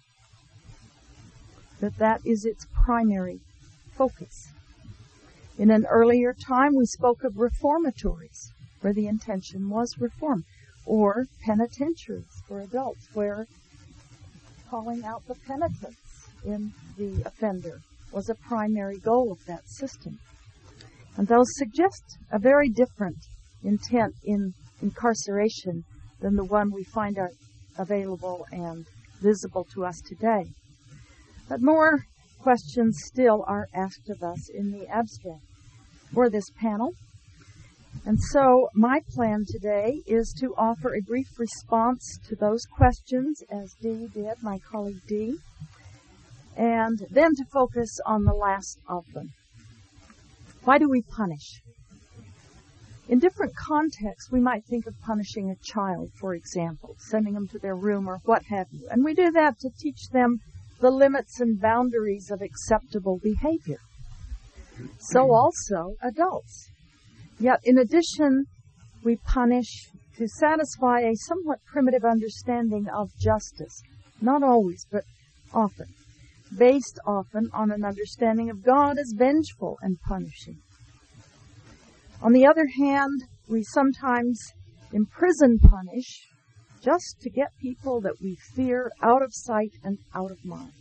[SPEAKER 5] That is its primary focus. In an earlier time, we spoke of reformatories, where the intention was reform, or penitentiaries for adults, where calling out the penitence in the offender was a primary goal of that system. And those suggest a very different intent in incarceration than the one we find available and visible to us today. But more questions still are asked of us in the abstract for this panel. And so my plan today is to offer a brief response to those questions, as Dee did, my colleague Dee, and then to focus on the last of them. Why do we punish? In different contexts, we might think of punishing a child, for example, sending them to their room or what have you. And we do that to teach them the limits and boundaries of acceptable behavior. So also adults. Yet, in addition, we punish to satisfy a somewhat primitive understanding of justice. Not always, but often. Based often on an understanding of God as vengeful and punishing. On the other hand, we sometimes imprison punish just to get people that we fear out of sight and out of mind.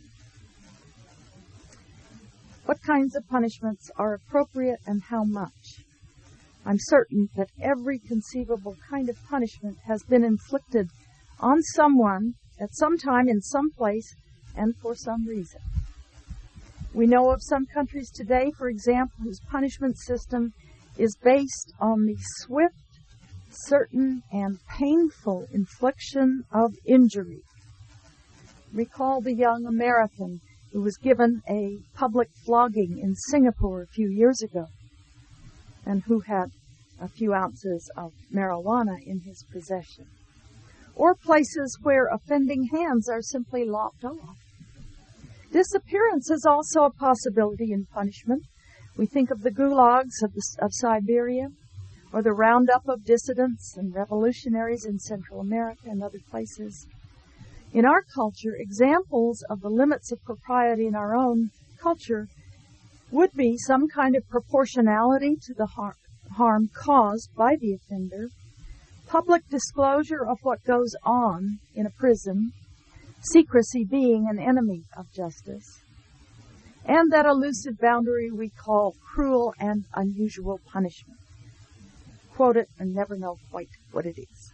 [SPEAKER 5] What kinds of punishments are appropriate and how much? I'm certain that every conceivable kind of punishment has been inflicted on someone at some time in some place and for some reason. We know of some countries today, for example, whose punishment system is based on the swift, certain, and painful infliction of injury. Recall the young American who was given a public flogging in Singapore a few years ago and who had a few ounces of marijuana in his possession. Or places where offending hands are simply lopped off. Disappearance is also a possibility in punishment. We think of the gulags of Siberia, or the roundup of dissidents and revolutionaries in Central America and other places. In our culture, examples of the limits of propriety in our own culture would be some kind of proportionality to the harm caused by the offender, public disclosure of what goes on in a prison, secrecy being an enemy of justice, and that elusive boundary we call cruel and unusual punishment. Quote it and never know quite what it is.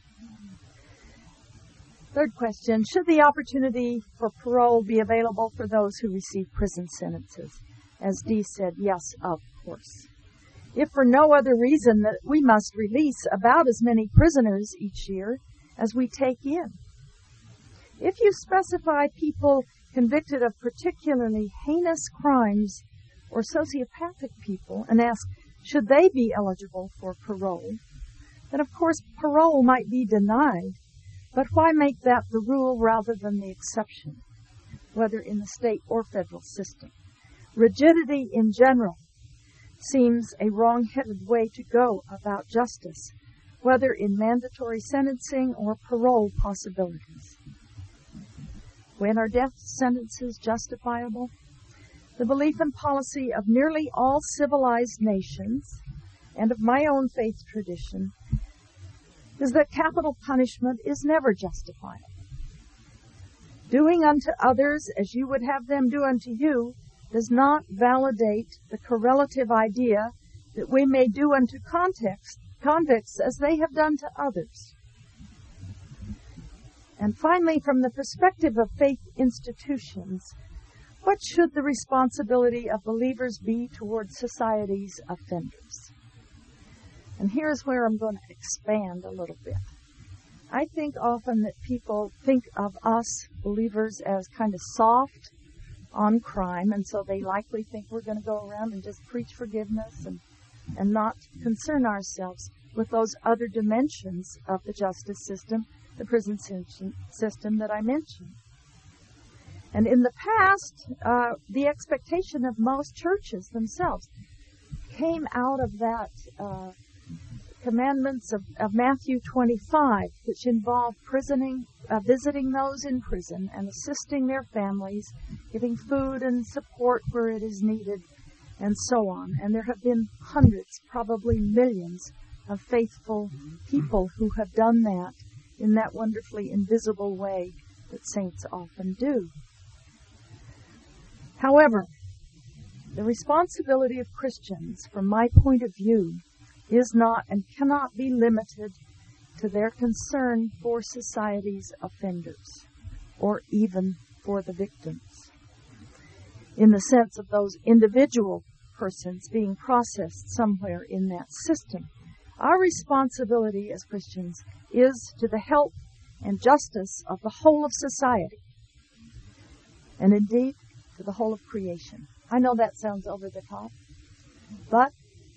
[SPEAKER 5] Third question, should the opportunity for parole be available for those who receive prison sentences? as Dee said, yes, of course. If for no other reason that we must release about as many prisoners each year as we take in. If you specify people convicted of particularly heinous crimes or sociopathic people and ask, should they be eligible for parole, then of course parole might be denied, but why make that the rule rather than the exception, whether in the state or federal system? Rigidity in general seems a wrong-headed way to go about justice, whether in mandatory sentencing or parole possibilities. When are death sentences justifiable? The belief and policy of nearly all civilized nations, and of my own faith tradition, is that capital punishment is never justifiable. Doing unto others as you would have them do unto you does not validate the correlative idea that we may do unto convicts as they have done to others. And finally, from the perspective of faith institutions, what should the responsibility of believers be towards society's offenders? And here's where I'm going to expand a little bit. I think often that people think of us believers as kind of soft on crime, and so they likely think we're going to go around and just preach forgiveness and not concern ourselves with those other dimensions of the justice system, the prison system that I mentioned. And in the past, the expectation of most churches themselves came out of that commandments of Matthew 25, which involve visiting those in prison and assisting their families, giving food and support where it is needed, and so on. And there have been hundreds, probably millions, of faithful people who have done that in that wonderfully invisible way that saints often do. However, the responsibility of Christians, from my point of view, is not and cannot be limited to their concern for society's offenders, or even for the victims, in the sense of those individual persons being processed somewhere in that system. Our responsibility as Christians is to the health and justice of the whole of society, and indeed to the whole of creation. I know that sounds over the top, but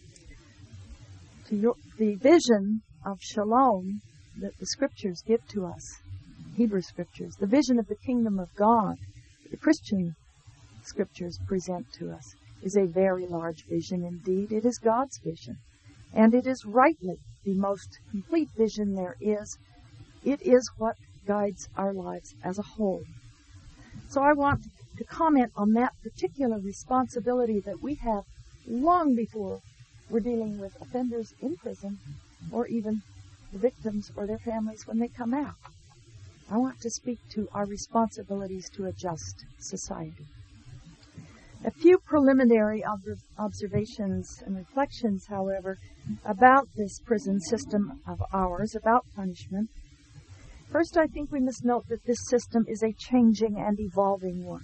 [SPEAKER 5] to the vision of shalom that the scriptures give to us, Hebrew scriptures, the vision of the kingdom of God, the Christian scriptures present to us, is a very large vision indeed. It is God's vision, and it is rightly the most complete vision there is. It is what guides our lives as a whole. So I want to comment on that particular responsibility that we have long before we're dealing with offenders in prison, or even the victims or their families when they come out. I want to speak to our responsibilities to a just society. A few preliminary observations and reflections, however, about this prison system of ours, about punishment. First, I think we must note that this system is a changing and evolving one.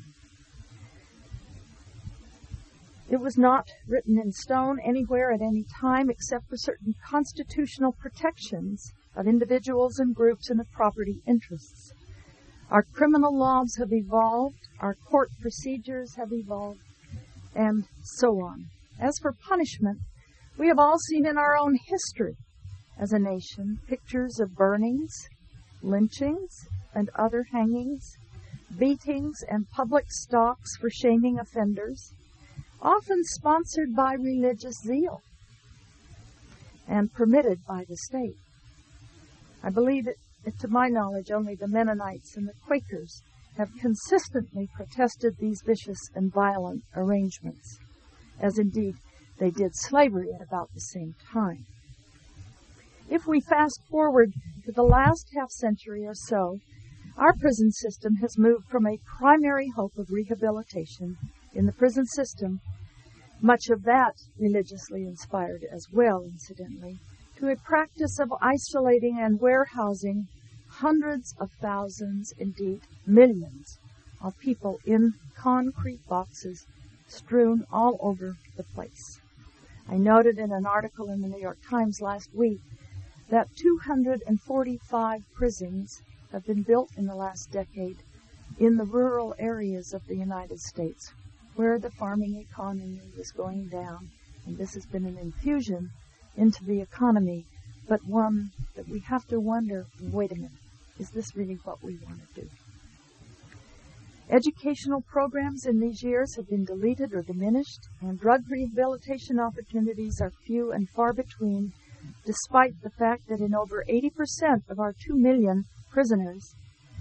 [SPEAKER 5] It was not written in stone anywhere at any time except for certain constitutional protections of individuals and groups and of property interests. Our criminal laws have evolved, our court procedures have evolved, and so on. As for punishment, we have all seen in our own history as a nation pictures of burnings, lynchings, and other hangings, beatings, and public stocks for shaming offenders, often sponsored by religious zeal and permitted by the state. I believe that, to my knowledge, only the Mennonites and the Quakers have consistently protested these vicious and violent arrangements, as indeed they did slavery at about the same time. If we fast forward to the last half century or so, our prison system has moved from a primary hope of rehabilitation in the prison system, much of that religiously inspired as well, incidentally, to a practice of isolating and warehousing hundreds of thousands, indeed millions, of people in concrete boxes strewn all over the place. I noted in an article in the New York Times last week that 245 prisons have been built in the last decade in the rural areas of the United States, where the farming economy is going down, and this has been an infusion into the economy, but one that we have to wonder, wait a minute, is this really what we want to do? Educational programs in these years have been deleted or diminished, and drug rehabilitation opportunities are few and far between, despite the fact that in over 80% of our 2 million prisoners,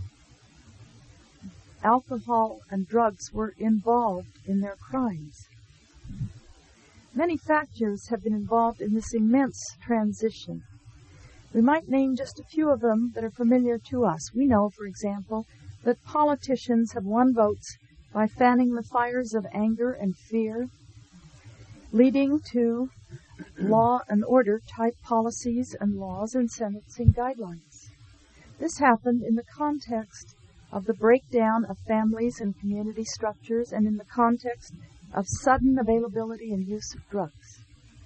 [SPEAKER 5] alcohol and drugs were involved in their crimes. Many factors have been involved in this immense transition. We might name just a few of them that are familiar to us. We know, for example, that politicians have won votes by fanning the fires of anger and fear, leading to law and order type policies and laws and sentencing guidelines. This happened in the context of the breakdown of families and community structures and in the context of sudden availability and use of drugs.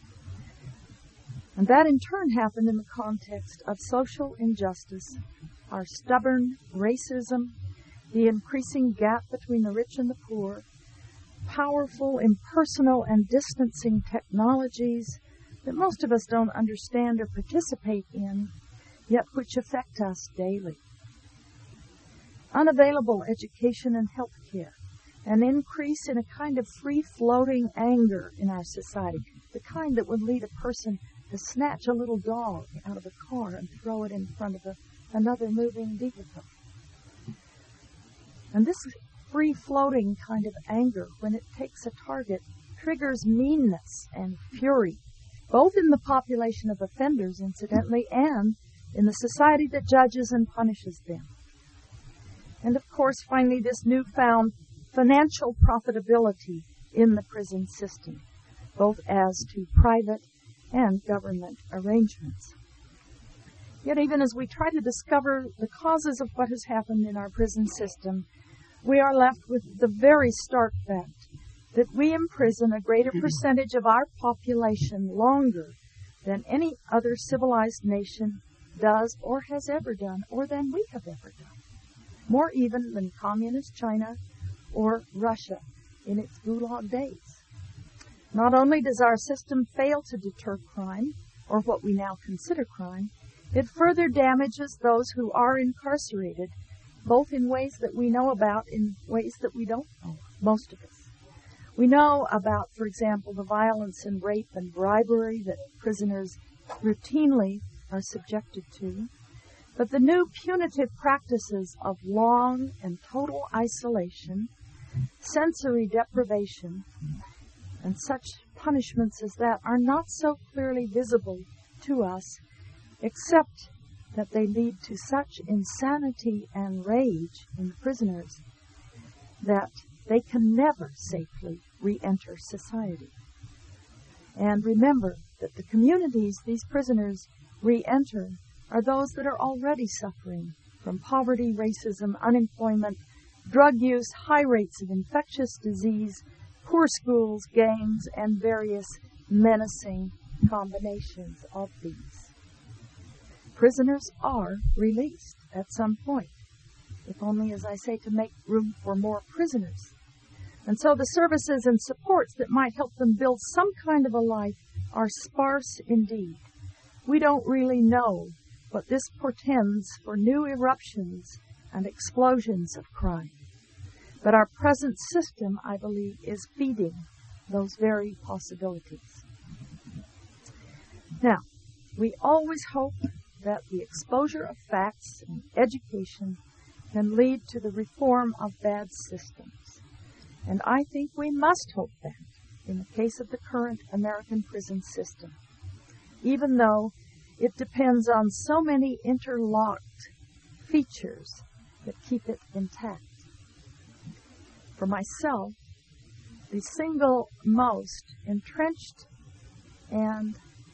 [SPEAKER 5] And that in turn happened in the context of social injustice, our stubborn racism, the increasing gap between the rich and the poor, powerful, impersonal, and distancing technologies that most of us don't understand or participate in, yet which affect us daily. Unavailable education and health care, an increase in a kind of free-floating anger in our society, the kind that would lead a person to snatch a little dog out of a car and throw it in front of another moving vehicle. And this free-floating kind of anger, when it takes a target, triggers meanness and fury, both in the population of offenders, incidentally, and in the society that judges and punishes them. And of course, finally, this newfound financial profitability in the prison system, both as to private and government arrangements. Yet even as we try to discover the causes of what has happened in our prison system, we are left with the very stark fact that we imprison a greater percentage of our population longer than any other civilized nation does or has ever done, or than we have ever done. More even than communist China or Russia in its gulag days. Not only does our system fail to deter crime, or what we now consider crime, it further damages those who are incarcerated, both in ways that we know about, in ways that we don't know, most of us. We know about, for example, the violence and rape and bribery that prisoners routinely are subjected to, but the new punitive practices of long and total isolation, sensory deprivation, and such punishments as that are not so clearly visible to us, except that they lead to such insanity and rage in the prisoners that they can never safely re-enter society. And remember that the communities these prisoners re-enter are those that are already suffering from poverty, racism, unemployment, drug use, high rates of infectious disease, poor schools, gangs, and various menacing combinations of these. Prisoners are released at some point, if only, as I say, to make room for more prisoners. And so the services and supports that might help them build some kind of a life are sparse indeed. We don't really know what this portends for new eruptions and explosions of crime. But our present system, I believe, is feeding those very possibilities. Now, we always hope that the exposure of facts and education can lead to the reform of bad systems. And I think we must hope that in the case of the current American prison system, even though it depends on so many interlocked features that keep it intact. For myself, the single most entrenched and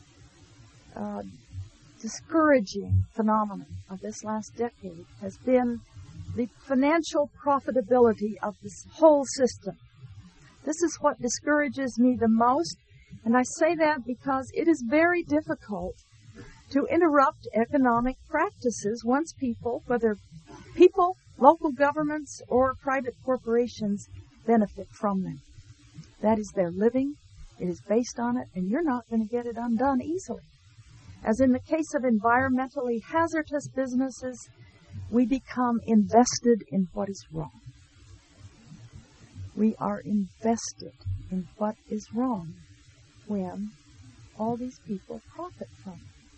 [SPEAKER 5] discouraging phenomenon of this last decade has been the financial profitability of this whole system. This is what discourages me the most, and I say that because it is very difficult to interrupt economic practices once people, whether people, local governments, or private corporations, benefit from them. That is their living. It is based on it, and you're not going to get it undone easily. As in the case of environmentally hazardous businesses, we become invested in what is wrong. We are invested in what is wrong when all these people profit from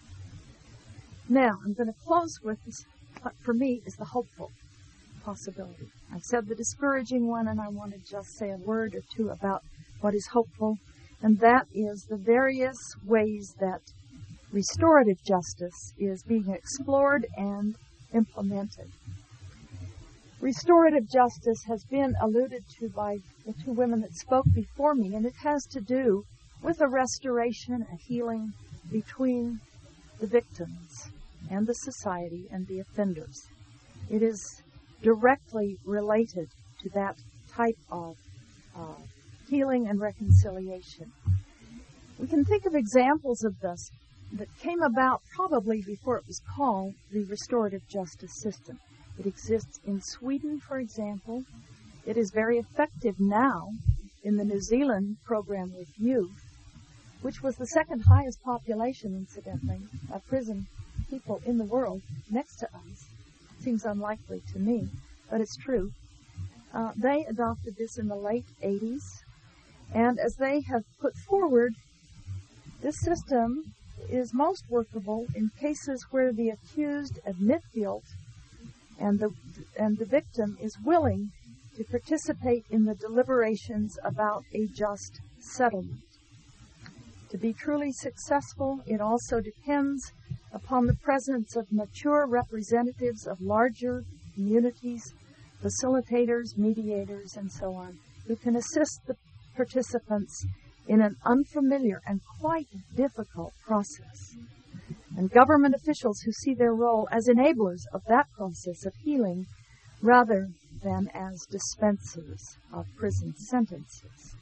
[SPEAKER 5] it. Now, I'm going to close with this, what for me is the hopeful possibility. I've said the discouraging one, and I want to just say a word or two about what is hopeful, and that is the various ways that restorative justice is being explored and implemented. Restorative justice has been alluded to by the two women that spoke before me, and it has to do with a restoration, a healing between the victims and the society and the offenders. It is directly related to that type of healing and reconciliation. We can think of examples of this that came about probably before it was called the restorative justice system. It exists in Sweden, for example. It is very effective now in the New Zealand program with youth, which was the second highest population, incidentally, of prison people in the world next to us. Seems unlikely to me, but it's true. They adopted this in the late 80s, and as they have put forward, this system is most workable in cases where the accused admit guilt and the victim is willing to participate in the deliberations about a just settlement. To be truly successful, it also depends upon the presence of mature representatives of larger communities, facilitators, mediators, and so on, who can assist the participants in an unfamiliar and quite difficult process. And government officials who see their role as enablers of that process of healing rather than as dispensers of prison sentences.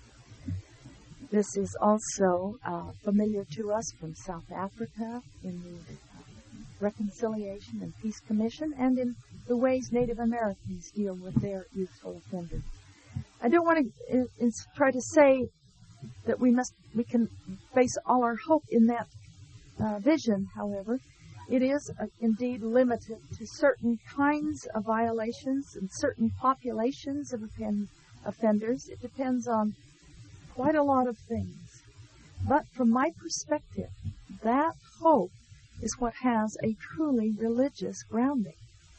[SPEAKER 5] This is also familiar to us from South Africa in the Reconciliation and Peace Commission and in the ways Native Americans deal with their youthful offenders. I don't want to try to say that we can base all our hope in that vision, however. It is indeed limited to certain kinds of violations and certain populations of offenders. It depends on quite a lot of things. But from my perspective, that hope is what has a truly religious grounding.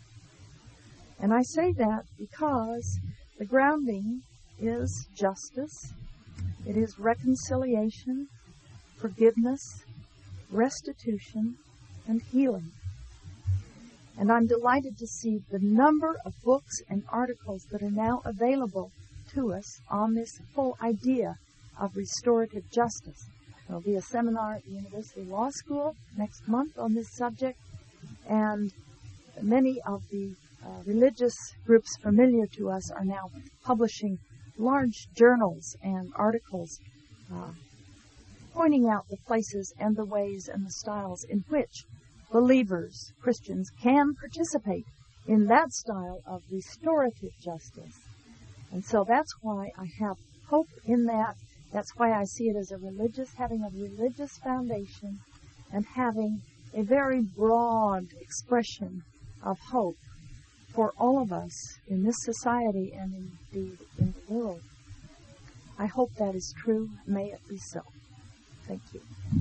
[SPEAKER 5] And I say that because the grounding is justice, it is reconciliation, forgiveness, restitution, and healing. And I'm delighted to see the number of books and articles that are now available to us on this whole idea of restorative justice. There will be a seminar at the University Law School next month on this subject, and many of the religious groups familiar to us are now publishing large journals and articles pointing out the places and the ways and the styles in which believers, Christians, can participate in that style of restorative justice. And so that's why I have hope in that. That's why I see it as having a religious foundation and having a very broad expression of hope for all of us in this society and indeed in the world. I hope that is true. May it be so. Thank you.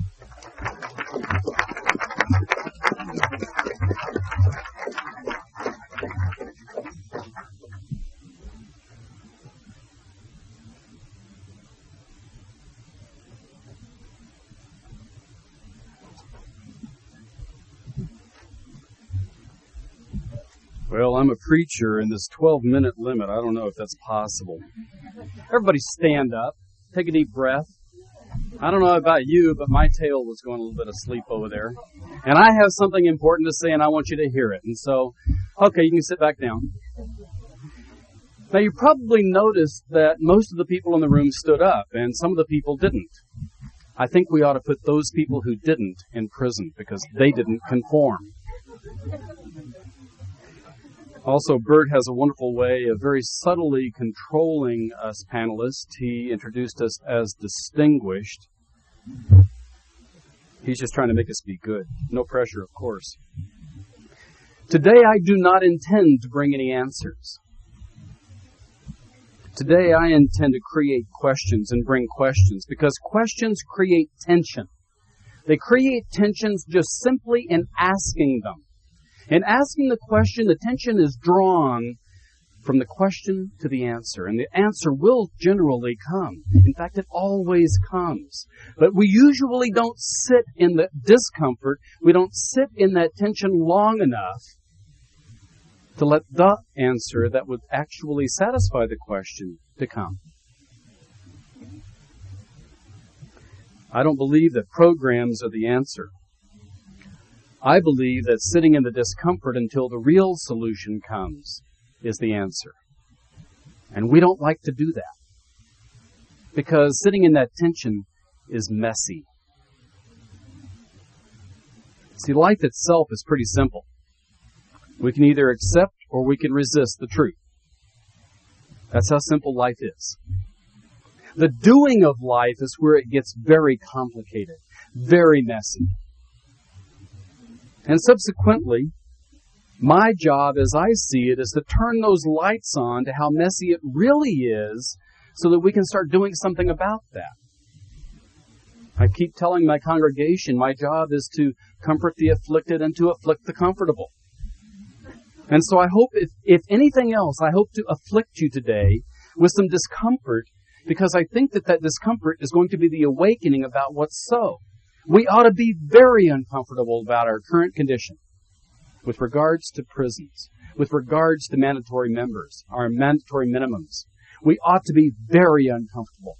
[SPEAKER 6] Well, I'm a preacher, and this 12-minute limit, I don't know if that's possible. Everybody stand up. Take a deep breath. I don't know about you, but my tail was going a little bit asleep over there. And I have something important to say, and I want you to hear it. And so, okay, you can sit back down. Now, you probably noticed that most of the people in the room stood up, and some of the people didn't. I think we ought to put those people who didn't in prison because they didn't conform. Also, Bert has a wonderful way of very subtly controlling us panelists. He introduced us as distinguished. He's just trying to make us be good. No pressure, of course. Today, I do not intend to bring any answers. Today, I intend to create questions and bring questions because questions create tension. They create tensions just simply in asking them. In asking the question, the tension is drawn from the question to the answer, and the answer will generally come. In fact, it always comes. But we usually don't sit in the discomfort, we don't sit in that tension long enough to let the answer that would actually satisfy the question to come. I don't believe that programs are the answer. I believe that sitting in the discomfort until the real solution comes is the answer. And we don't like to do that because sitting in that tension is messy. See, life itself is pretty simple. We can either accept or we can resist the truth. That's how simple life is. The doing of life is where it gets very complicated, very messy. And subsequently, my job as I see it is to turn those lights on to how messy it really is so that we can start doing something about that. I keep telling my congregation my job is to comfort the afflicted and to afflict the comfortable. And so I hope, if anything else, I hope to afflict you today with some discomfort because I think that discomfort is going to be the awakening about what's so. We ought to be very uncomfortable about our current condition with regards to prisons, with regards to mandatory members, our mandatory minimums. We ought to be very uncomfortable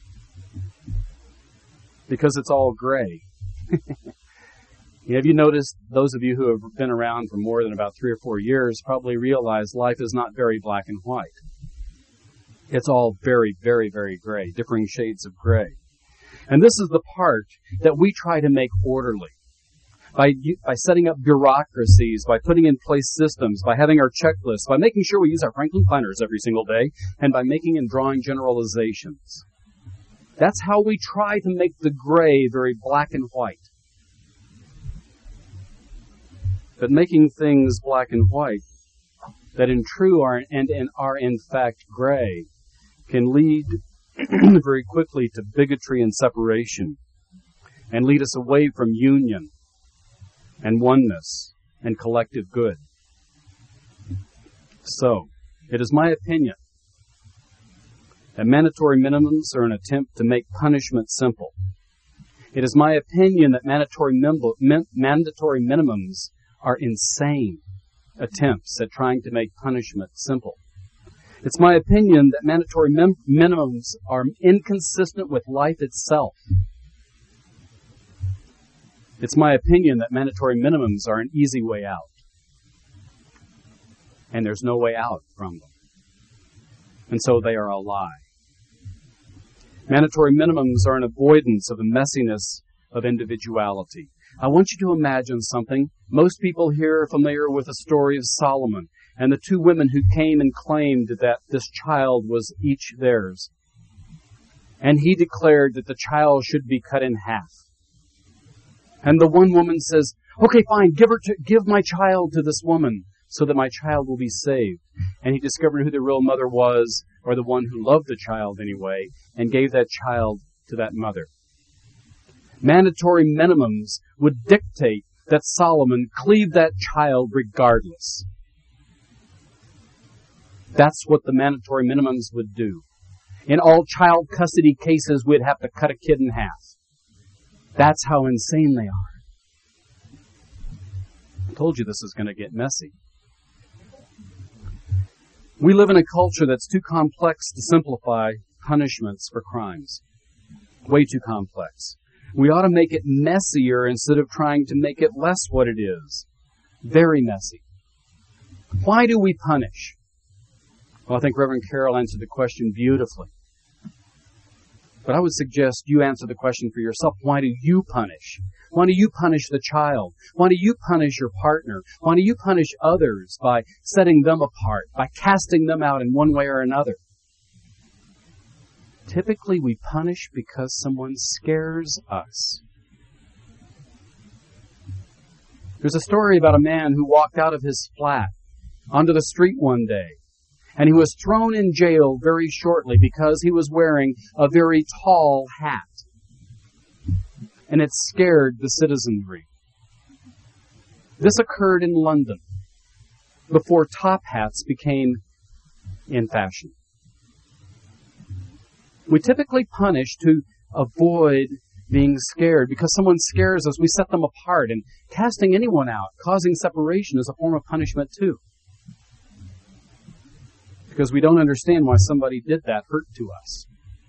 [SPEAKER 6] because it's all gray. Have you noticed, those of you who have been around for more than about 3 or 4 years probably realize life is not very black and white. It's all very, very, very gray, differing shades of gray. And this is the part that we try to make orderly. By setting up bureaucracies, by putting in place systems, by having our checklists, by making sure we use our Franklin planners every single day, and by making and drawing generalizations. That's how we try to make the gray very black and white. But making things black and white that in fact gray can lead very quickly to bigotry and separation and lead us away from union and oneness and collective good. So, it is my opinion that mandatory minimums are an attempt to make punishment simple. It is my opinion that mandatory minimums are insane attempts at trying to make punishment simple. It's my opinion that mandatory minimums are inconsistent with life itself. It's my opinion that mandatory minimums are an easy way out. And there's no way out from them. And so they are a lie. Mandatory minimums are an avoidance of the messiness of individuality. I want you to imagine something. Most people here are familiar with the story of Solomon and the 2 women who came and claimed that this child was each theirs. And he declared that the child should be cut in half. And the one woman says, okay, fine, give my child to this woman so that my child will be saved. And he discovered who the real mother was, or the one who loved the child anyway, and gave that child to that mother. Mandatory minimums would dictate that Solomon cleave that child regardless. That's what the mandatory minimums would do. In all child custody cases, we'd have to cut a kid in half. That's how insane they are. I told you this is going to get messy. We live in a culture that's too complex to simplify punishments for crimes. Way too complex. We ought to make it messier instead of trying to make it less what it is. Very messy. Why do we punish? Well, I think Reverend Carroll answered the question beautifully. But I would suggest you answer the question for yourself. Why do you punish? Why do you punish the child? Why do you punish your partner? Why do you punish others by setting them apart, by casting them out in one way or another? Typically, we punish because someone scares us. There's a story about a man who walked out of his flat onto the street one day, and he was thrown in jail very shortly because he was wearing a very tall hat. And it scared the citizenry. This occurred in London before top hats became in fashion. We typically punish to avoid being scared. Because someone scares us, we set them apart. And casting anyone out, causing separation, is a form of punishment too. Because we don't understand why somebody did that hurt to us.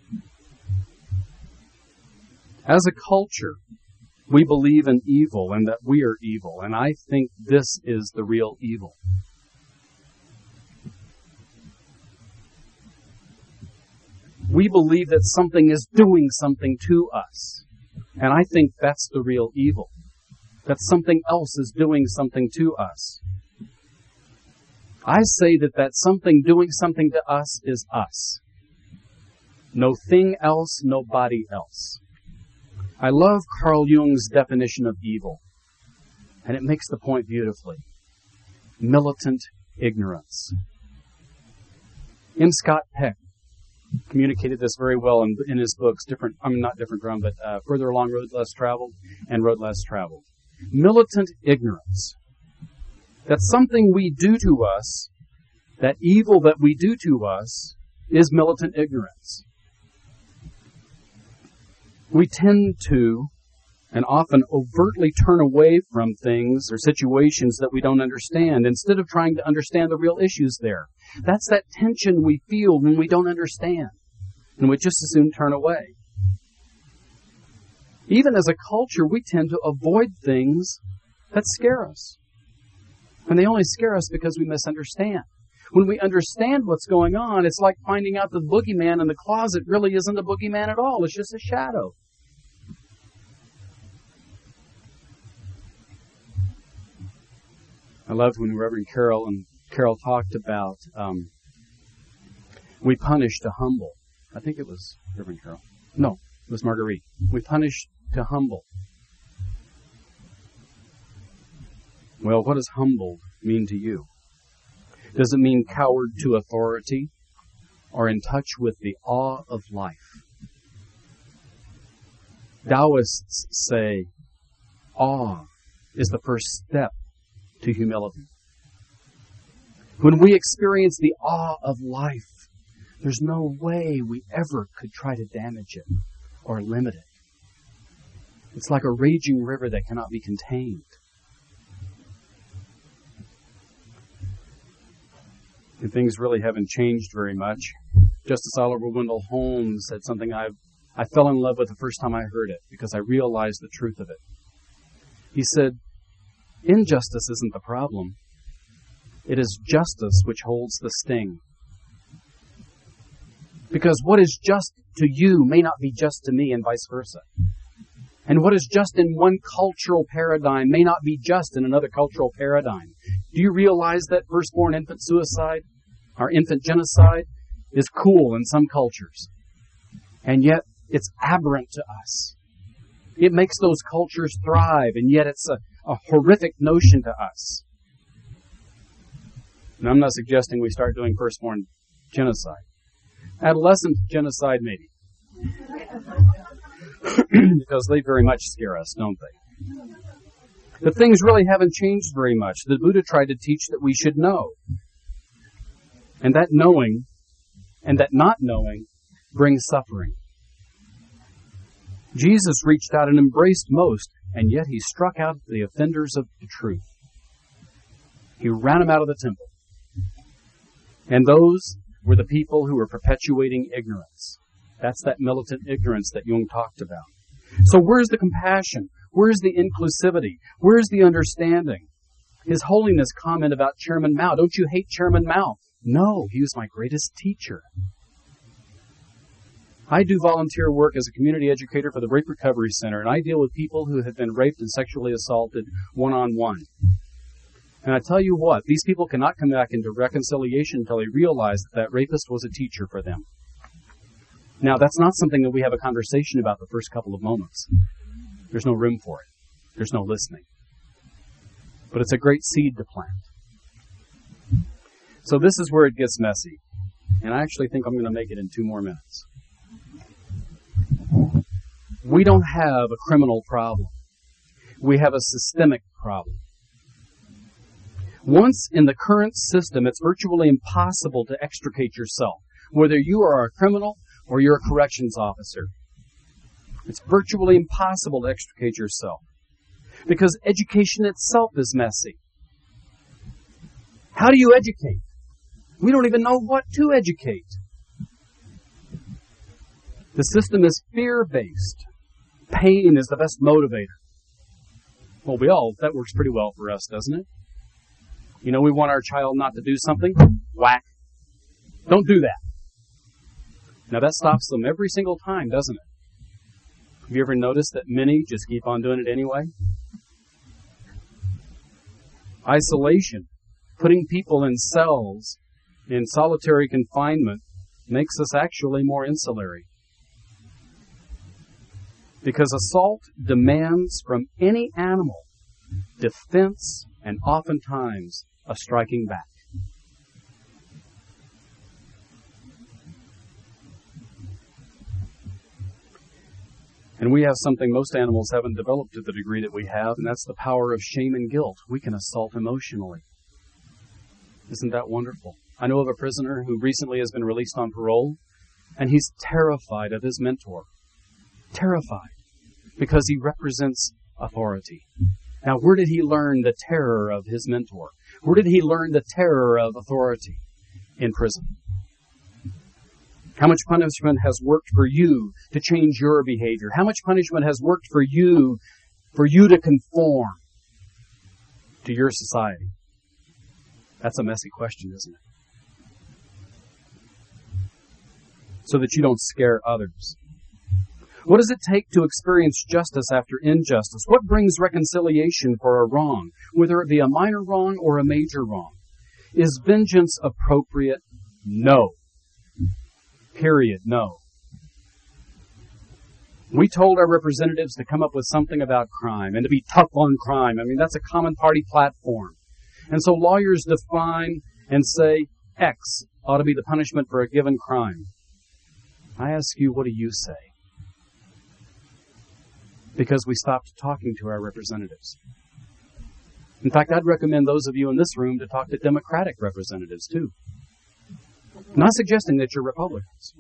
[SPEAKER 6] As a culture, we believe in evil and that we are evil. And I think this is the real evil. We believe that something is doing something to us. And I think that's the real evil. That something else is doing something to us. I say that something doing something to us is us. No thing else, nobody else. I love Carl Jung's definition of evil. And it makes the point beautifully. Militant ignorance. M. Scott Peck communicated this very well in his books, Further Along Road Less Traveled and Road Less Traveled. Militant ignorance. That something we do to us, that evil that we do to us, is militant ignorance. We tend to, and often overtly turn away from things or situations that we don't understand, instead of trying to understand the real issues there. That's that tension we feel when we don't understand, and we just as soon turn away. Even as a culture, we tend to avoid things that scare us. And they only scare us because we misunderstand. When we understand what's going on, it's like finding out the boogeyman in the closet really isn't a boogeyman at all. It's just a shadow. I loved when Reverend Carroll talked about we punish to humble. I think it was Reverend Carroll. No, it was Marguerite. We punish to humble. Well, what does humble mean to you? Does it mean coward to authority or in touch with the awe of life? Taoists say awe is the first step to humility. When we experience the awe of life, there's no way we ever could try to damage it or limit it. It's like a raging river that cannot be contained. And things really haven't changed very much. Justice Oliver Wendell Holmes said something I fell in love with the first time I heard it because I realized the truth of it. He said, injustice isn't the problem. It is justice which holds the sting. Because what is just to you may not be just to me and vice versa. And what is just in one cultural paradigm may not be just in another cultural paradigm. Do you realize that firstborn infant suicide, or infant genocide, is cool in some cultures? And yet it's aberrant to us. It makes those cultures thrive, and yet it's a horrific notion to us. And I'm not suggesting we start doing firstborn genocide. Adolescent genocide, maybe. Because they very much scare us, don't they? But things really haven't changed very much. The Buddha tried to teach that we should know. And that knowing and that not knowing brings suffering. Jesus reached out and embraced most, and yet he struck out the offenders of the truth. He ran them out of the temple. And those were the people who were perpetuating ignorance. That's that militant ignorance that Jung talked about. So where's the compassion? Where's the inclusivity? Where's the understanding? His Holiness comment about Chairman Mao. Don't you hate Chairman Mao? No, he was my greatest teacher. I do volunteer work as a community educator for the Rape Recovery Center, and I deal with people who have been raped and sexually assaulted one-on-one. And I tell you what, these people cannot come back into reconciliation until they realize that rapist was a teacher for them. Now, that's not something that we have a conversation about the first couple of moments. There's no room for it. There's no listening. But it's a great seed to plant. So this is where it gets messy. And I actually think I'm going to make it in 2 more minutes. We don't have a criminal problem. We have a systemic problem. Once in the current system, it's virtually impossible to extricate yourself, whether you are a criminal or you're a corrections officer. It's virtually impossible to extricate yourself because education itself is messy. How do you educate? We don't even know what to educate. The system is fear-based. Pain is the best motivator. Well, that works pretty well for us, doesn't it? You know, we want our child not to do something. Whack. Don't do that. Now that stops them every single time, doesn't it? Have you ever noticed that many just keep on doing it anyway? Isolation, putting people in cells, in solitary confinement, makes us actually more insulary. Because assault demands from any animal defense and oftentimes a striking back. And we have something most animals haven't developed to the degree that we have, and that's the power of shame and guilt. We can assault emotionally. Isn't that wonderful? I know of a prisoner who recently has been released on parole, and he's terrified of his mentor. Terrified. Because he represents authority. Now, where did he learn the terror of his mentor? Where did he learn the terror of authority? In prison. How much punishment has worked for you to change your behavior? How much punishment has worked for you to conform to your society? That's a messy question, isn't it? So that you don't scare others. What does it take to experience justice after injustice? What brings reconciliation for a wrong, whether it be a minor wrong or a major wrong? Is vengeance appropriate? No. Period. No. We told our representatives to come up with something about crime and to be tough on crime. I mean, that's a common party platform. And so lawyers define and say X ought to be the punishment for a given crime. I ask you, what do you say? Because we stopped talking to our representatives. In fact, I'd recommend those of you in this room to talk to Democratic representatives, too. I'm not suggesting that you're Republicans.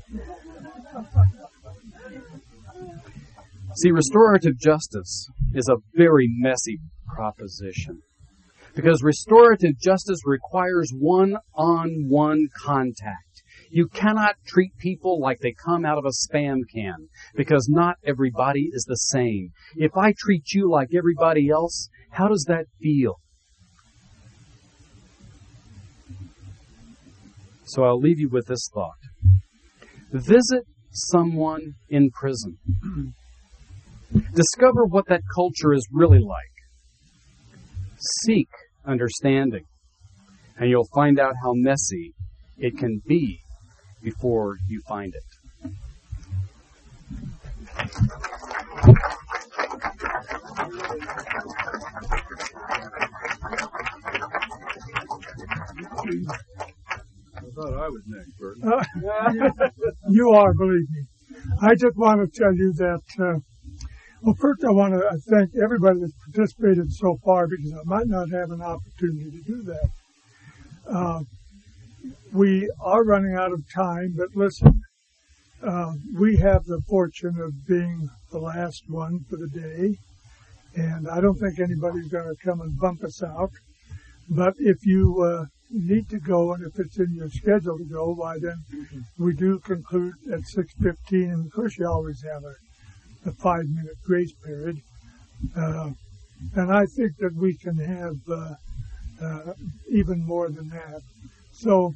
[SPEAKER 6] See, restorative justice is a very messy proposition. Because restorative justice requires one-on-one contact. You cannot treat people like they come out of a Spam can, because not everybody is the same. If I treat you like everybody else, how does that feel? So I'll leave you with this thought. Visit someone in prison. Discover what that culture is really like. Seek understanding, and you'll find out how messy it can be before you find it.
[SPEAKER 7] I thought I was next, Bert.
[SPEAKER 2] You are, believe me. I just want to tell you that, first I want to thank everybody that's participated so far, because I might not have an opportunity to do that. We are running out of time, but listen, we have the fortune of being the last one for the day, and I don't think anybody's going to come and bump us out. But if you need to go, and if it's in your schedule to go, why then we do conclude at 6:15, and of course you always have a 5-minute grace period. And I think that we can have even more than that. So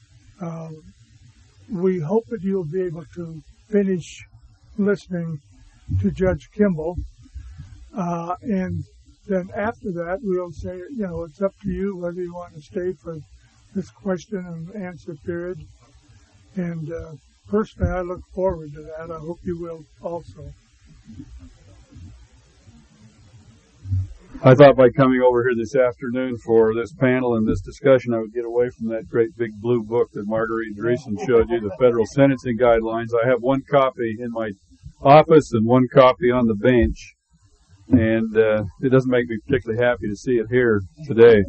[SPEAKER 2] we hope that you'll be able to finish listening to Judge Kimball. And then after that, we'll say, it's up to you whether you want to stay for this question and answer period. And personally, I look forward to that. I hope you will also.
[SPEAKER 7] I thought by coming over here this afternoon for this panel and this discussion, I would get away from that great big blue book that Marguerite Dreesen showed you, the Federal Sentencing Guidelines. I have one copy in my office and one copy on the bench, and it doesn't make me particularly happy to see it here today.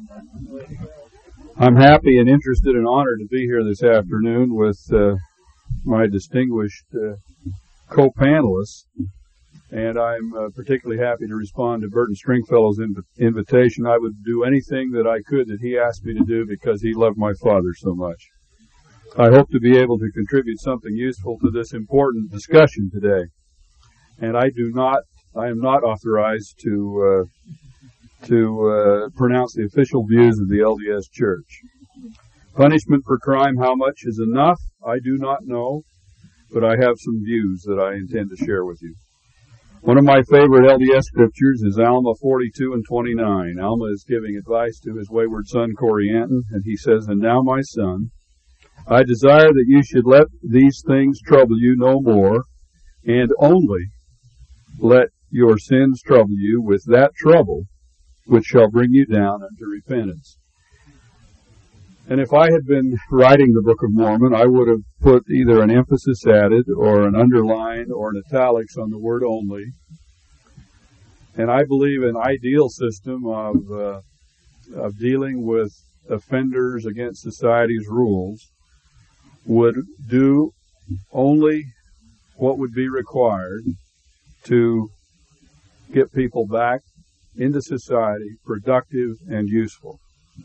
[SPEAKER 7] I'm happy and interested and honored to be here this afternoon with my distinguished co-panelists. And I'm particularly happy to respond to Burton Stringfellow's invitation. I would do anything that I could that he asked me to do because he loved my father so much. I hope to be able to contribute something useful to this important discussion today. And I am not authorized to pronounce the official views of the LDS Church. Punishment for crime, how much is enough? I do not know, but I have some views that I intend to share with you. One of my favorite LDS scriptures is Alma 42 and 29. Alma is giving advice to his wayward son Corianton, and he says, "And now, my son, I desire that you should let these things trouble you no more, and only let your sins trouble you with that trouble which shall bring you down unto repentance." And if I had been writing the Book of Mormon, I would have put either an emphasis added or an underline or an italics on the word only. And I believe an ideal system of dealing with offenders against society's rules would do only what would be required to get people back into society, productive and useful.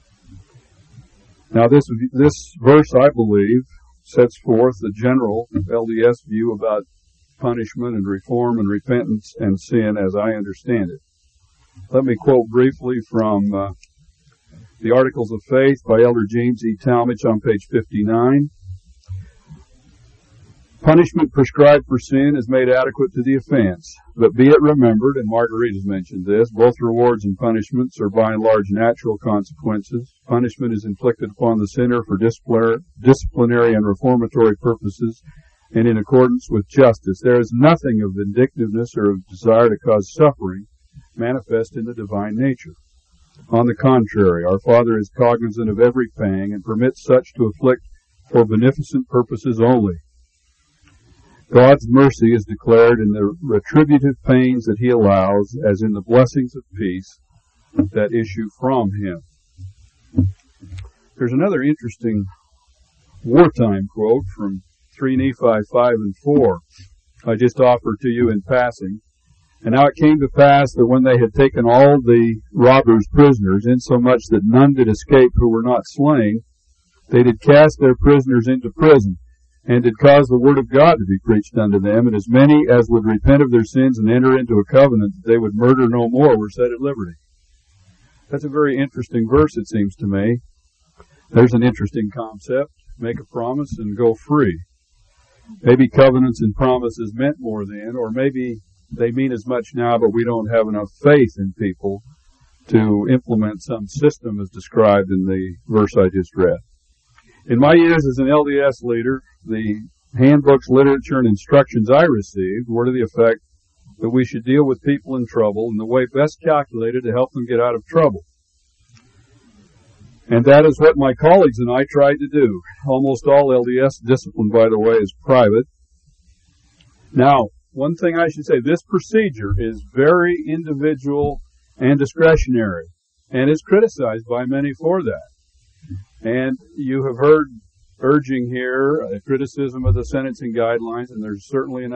[SPEAKER 7] Now, this verse, I believe, sets forth the general LDS view about punishment and reform and repentance and sin as I understand it. Let me quote briefly from the Articles of Faith by Elder James E. Talmage on page 59. Punishment prescribed for sin is made adequate to the offense, but be it remembered, and Marguerite has mentioned this, both rewards and punishments are by and large natural consequences. Punishment is inflicted upon the sinner for disciplinary and reformatory purposes and in accordance with justice. There is nothing of vindictiveness or of desire to cause suffering manifest in the divine nature. On the contrary, our Father is cognizant of every pang and permits such to afflict for beneficent purposes only. God's mercy is declared in the retributive pains that He allows, as in the blessings of peace that issue from Him. There's another interesting wartime quote from 3 Nephi 5 and 4 I just offer to you in passing. "And now it came to pass that when they had taken all the robbers prisoners, insomuch that none did escape who were not slain, they did cast their prisoners into prison, and did cause the word of God to be preached unto them, and as many as would repent of their sins and enter into a covenant that they would murder no more were set at liberty." That's a very interesting verse, it seems to me. There's an interesting concept. Make a promise and go free. Maybe covenants and promises meant more then, or maybe they mean as much now, but we don't have enough faith in people to implement some system as described in the verse I just read. In my years as an LDS leader, the handbooks, literature, and instructions I received were to the effect that we should deal with people in trouble in the way best calculated to help them get out of trouble. And that is what my colleagues and I tried to do. Almost all LDS discipline, by the way, is private. Now, one thing I should say, this procedure is very individual and discretionary, and is criticized by many for that. And you have heard urging here a criticism of the sentencing guidelines, and there's certainly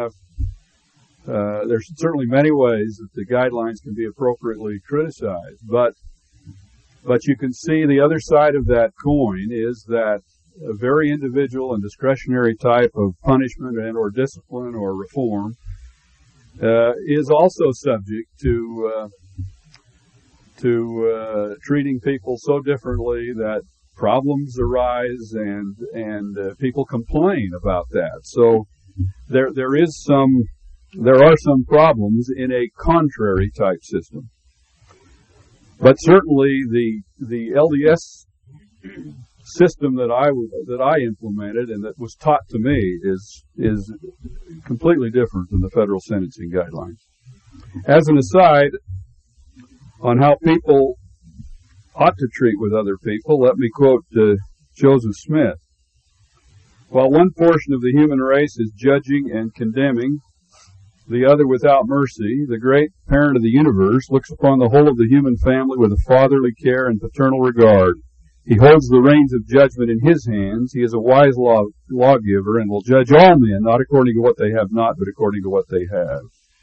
[SPEAKER 7] many ways that the guidelines can be appropriately criticized. But you can see the other side of that coin is that a very individual and discretionary type of punishment and or discipline or reform is also subject to treating people so differently that problems arise, and people complain about that. So there are some problems in a contrary type system. But certainly the LDS system that I implemented and that was taught to me is completely different than the federal sentencing guidelines. As an aside, on how people ought to treat with other people, let me quote Joseph Smith. While one portion of the human race is judging and condemning, the other without mercy, the great parent of the universe looks upon the whole of the human family with a fatherly care and paternal regard. He holds the reins of judgment in his hands. He is a wise lawgiver and will judge all men, not according to what they have not, but according to what they have.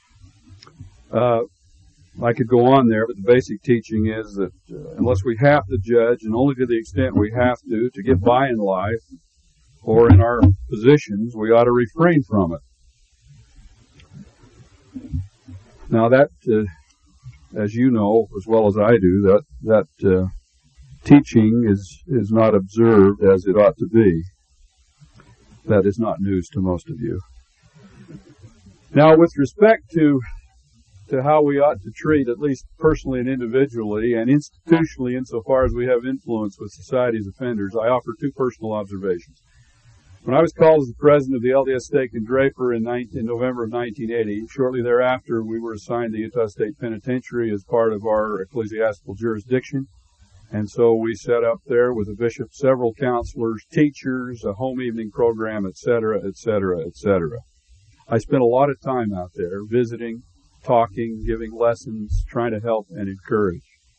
[SPEAKER 7] I could go on there, but the basic teaching is that unless we have to judge, and only to the extent we have to get by in life or in our positions, we ought to refrain from it. Now that, as you know as well as I do, that teaching is not observed as it ought to be. That is not news to most of you. Now, with respect to how we ought to treat, at least personally and individually, and institutionally insofar as we have influence with society's offenders, I offer two personal observations. When I was called as the president of the LDS Stake and Draper in November of 1980, shortly thereafter we were assigned the Utah State Penitentiary as part of our ecclesiastical jurisdiction. And so we set up there with a bishop, several counselors, teachers, a home evening program, etc., etc., etc. I spent a lot of time out there visiting, talking, giving lessons, trying to help and encourage.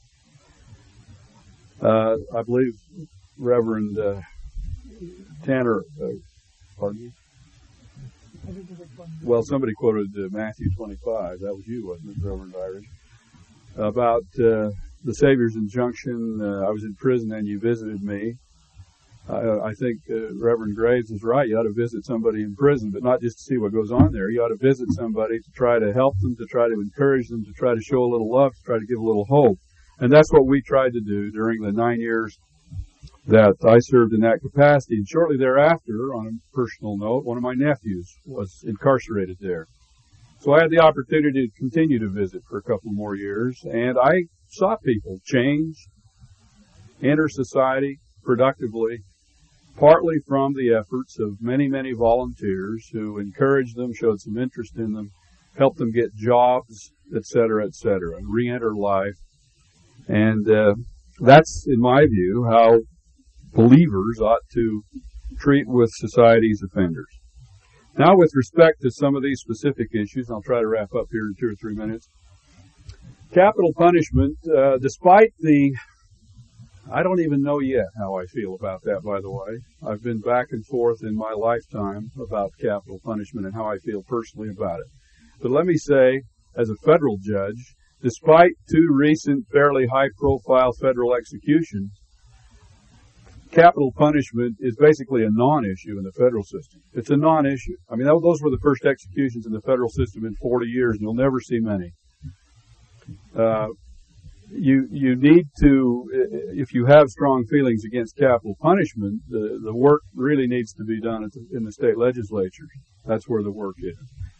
[SPEAKER 7] I believe Reverend Tanner, pardon me? Well, somebody quoted Matthew 25. That was you, wasn't it, Reverend Irish? About the Savior's injunction, I was in prison and you visited me. I think Reverend Graves is right. You ought to visit somebody in prison, but not just to see what goes on there. You ought to visit somebody to try to help them, to try to encourage them, to try to show a little love, to try to give a little hope. And that's what we tried to do during the 9 years that I served in that capacity. And shortly thereafter, on a personal note, one of my nephews was incarcerated there. So I had the opportunity to continue to visit for a couple more years, and I saw people change, enter society productively, partly from the efforts of many, many volunteers who encouraged them, showed some interest in them, helped them get jobs, etc., etc., and re-enter life. And that's, in my view, how believers ought to treat with society's offenders. Now, with respect to some of these specific issues, I'll try to wrap up here in 2 or 3 minutes. Capital punishment, despite I don't even know yet how I feel about that, by the way. I've been back and forth in my lifetime about capital punishment and how I feel personally about it. But let me say, as a federal judge, despite 2 recent fairly high-profile federal executions, capital punishment is basically a non-issue in the federal system. It's a non-issue. I mean, those were the first executions in the federal system in 40 years, and you'll never see many. You need to, if you have strong feelings against capital punishment, the work really needs to be done in the state legislatures. That's where the work is.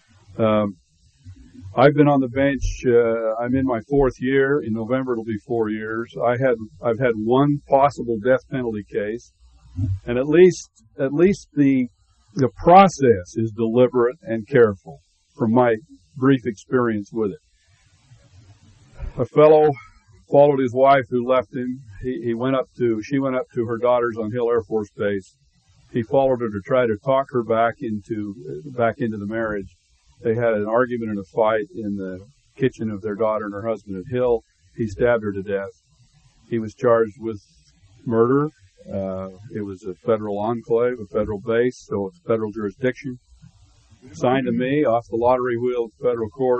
[SPEAKER 7] I've been on the bench. I'm in my 4th year. In November, it'll be 4 years. I've had 1 possible death penalty case, and at least the process is deliberate and careful. From my brief experience with it, a fellow followed his wife who left him. She went up to her daughters on Hill Air Force Base. He followed her to try to talk her back into the marriage. They had an argument and a fight in the kitchen of their daughter and her husband at Hill. He stabbed her to death. He was charged with murder. It was a federal enclave, a federal base, so it's federal jurisdiction. Signed to me off the lottery wheel of the federal court.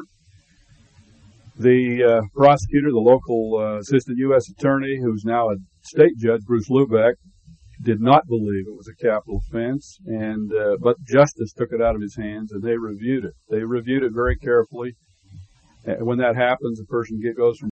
[SPEAKER 7] The prosecutor, the local assistant U.S. attorney, who's now a state judge, Bruce Lubeck, did not believe it was a capital offense, but justice took it out of his hands, and they reviewed it. They reviewed it very carefully. When that happens, a person goes from